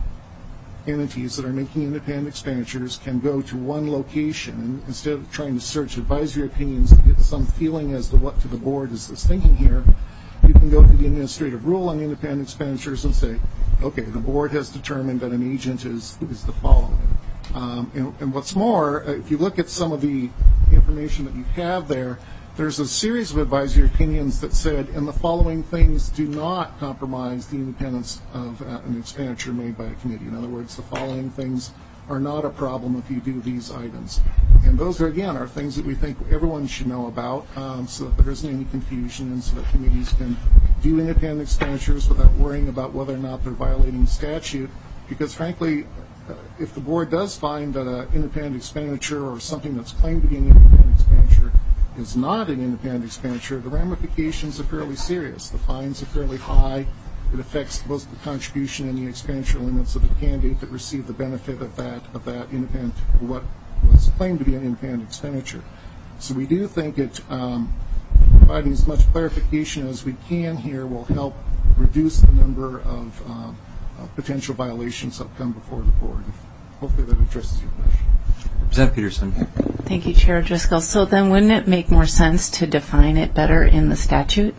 entities that are making independent expenditures can go to one location, and instead of trying to search advisory opinions to get some feeling as to what to the board is, is thinking here, you can go to the administrative rule on independent expenditures and say, okay, the board has determined that an agent is, is the following. Um, and, and what's more, if you look at some of the information that you have there, there's a series of advisory opinions that said, and the following things do not compromise the independence of uh, an expenditure made by a committee. In other words, the following things are not a problem if you do these items. And those are, again, are things that we think everyone should know about um, so that there isn't any confusion and so that committees can do independent expenditures without worrying about whether or not they're violating statute. Because, frankly, uh, if the board does find that an independent expenditure or something that's claimed to be an independent expenditure is not an independent expenditure, the ramifications are fairly serious. The fines are fairly high. It affects both the contribution and the expenditure limits of the candidate that received the benefit of that of that independent, or what was claimed to be an independent expenditure. So we do think it um, providing as much clarification as we can here will help reduce the number of uh, uh, potential violations that come before the board. Hopefully that addresses your question. Representative Peterson. Thank you, Chair Driscoll. So then wouldn't it make more sense to define it better in the statute?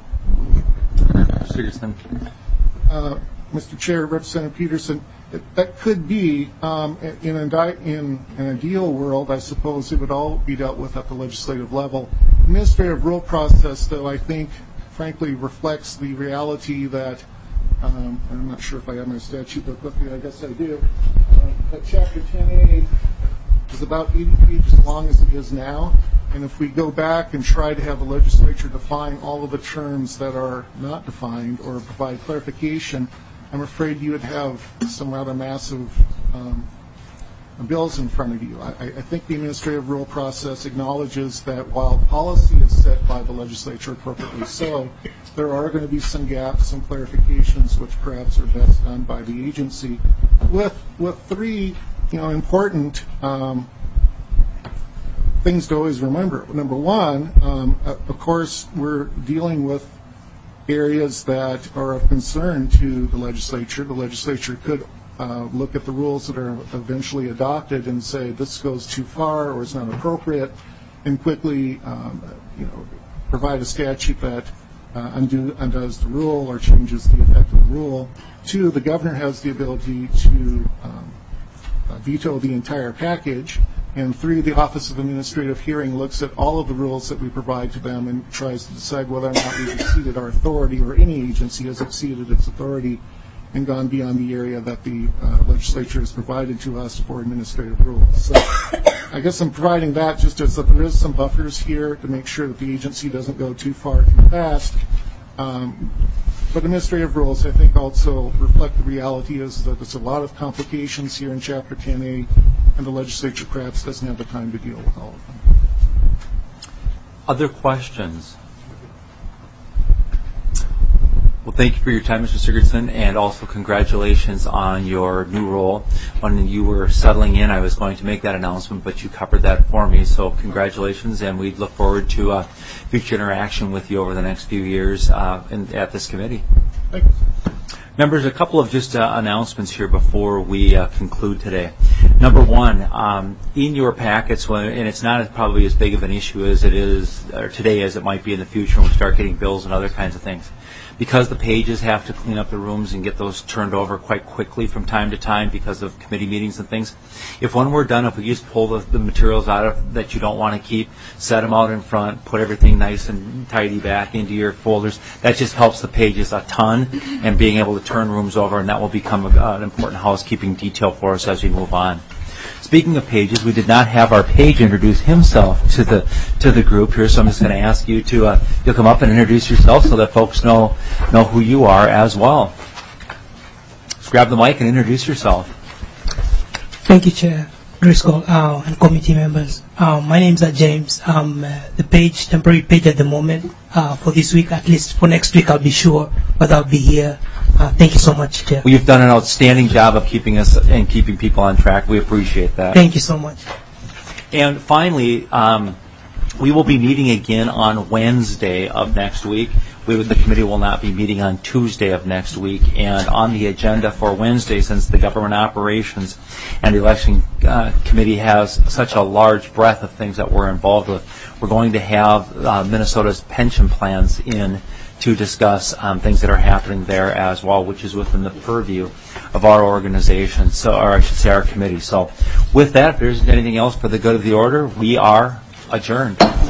Sigerson. Uh, Mister Chair, Representative Peterson, it, that could be, um, in, a di- in an ideal world, I suppose it would all be dealt with at the legislative level. Administrative rule process, though, I think, frankly, reflects the reality that, um, I'm not sure if I have my statute book with me, I guess I do, uh, but Chapter ten A is about eighty pages as long as it is now. And if we go back and try to have the legislature define all of the terms that are not defined or provide clarification, I'm afraid you would have some rather massive um, bills in front of you. I, I think the administrative rule process acknowledges that while policy is set by the legislature appropriately so, there are going to be some gaps, some clarifications, which perhaps are best done by the agency. With with three, you know, important um, things to always remember. Number one, um, of course, we're dealing with areas that are of concern to the legislature. The legislature could uh, look at the rules that are eventually adopted and say this goes too far or is not appropriate, and quickly, um, you know, provide a statute that uh, undo, undoes the rule or changes the effect of the rule. Two, the governor has the ability to um, uh, veto the entire package. And three, the Office of Administrative Hearing looks at all of the rules that we provide to them and tries to decide whether or not we've exceeded our authority or any agency has exceeded its authority and gone beyond the area that the uh, legislature has provided to us for administrative rules. So I guess I'm providing that just as that there is some buffers here to make sure that the agency doesn't go too far too fast. Um, But administrative rules, I think, also reflect the reality is that there's a lot of complications here in Chapter ten A, and the legislature perhaps doesn't have the time to deal with all of them. Other questions? Well, thank you for your time, Mister Sigurdsson, and also congratulations on your new role. When you were settling in, I was going to make that announcement, but you covered that for me, so congratulations, and we look forward to uh, future interaction with you over the next few years uh, in, at this committee. Thank you. Members, a couple of just uh, announcements here before we uh, conclude today. Number one, um, in your packets, when, and it's not as, probably as big of an issue as it is or today as it might be in the future when we start getting bills and other kinds of things. Because the pages have to clean up the rooms and get those turned over quite quickly from time to time because of committee meetings and things. If when we're done, if we just pull the, the materials out of that you don't want to keep, set them out in front, put everything nice and tidy back into your folders, that just helps the pages a ton and being able to turn rooms over, and that will become a, uh, an important housekeeping detail for us as we move on. Speaking of pages, we did not have our page introduce himself to the to the group here, so I'm just going to ask you to uh, you'll come up and introduce yourself so that folks know know who you are as well. Just grab the mic and introduce yourself. Thank you, Chair Driscoll uh, and committee members. Um, my name is uh, James. I'm uh, the page temporary page at the moment uh, for this week. At least for next week, I'll be sure, but I'll be here. Uh, thank you so much, Chair. Well, you've done an outstanding job of keeping us and keeping people on track. We appreciate that. Thank you so much. And finally, um, we will be meeting again on Wednesday of next week. We, the committee will not be meeting on Tuesday of next week. And on the agenda for Wednesday, since the Government Operations and Election uh, Committee has such a large breadth of things that we're involved with, we're going to have uh, Minnesota's pension plans in to discuss um, things that are happening there as well, which is within the purview of our organization, so, or I should say our committee. So with that, if there isn't anything else for the good of the order, we are adjourned.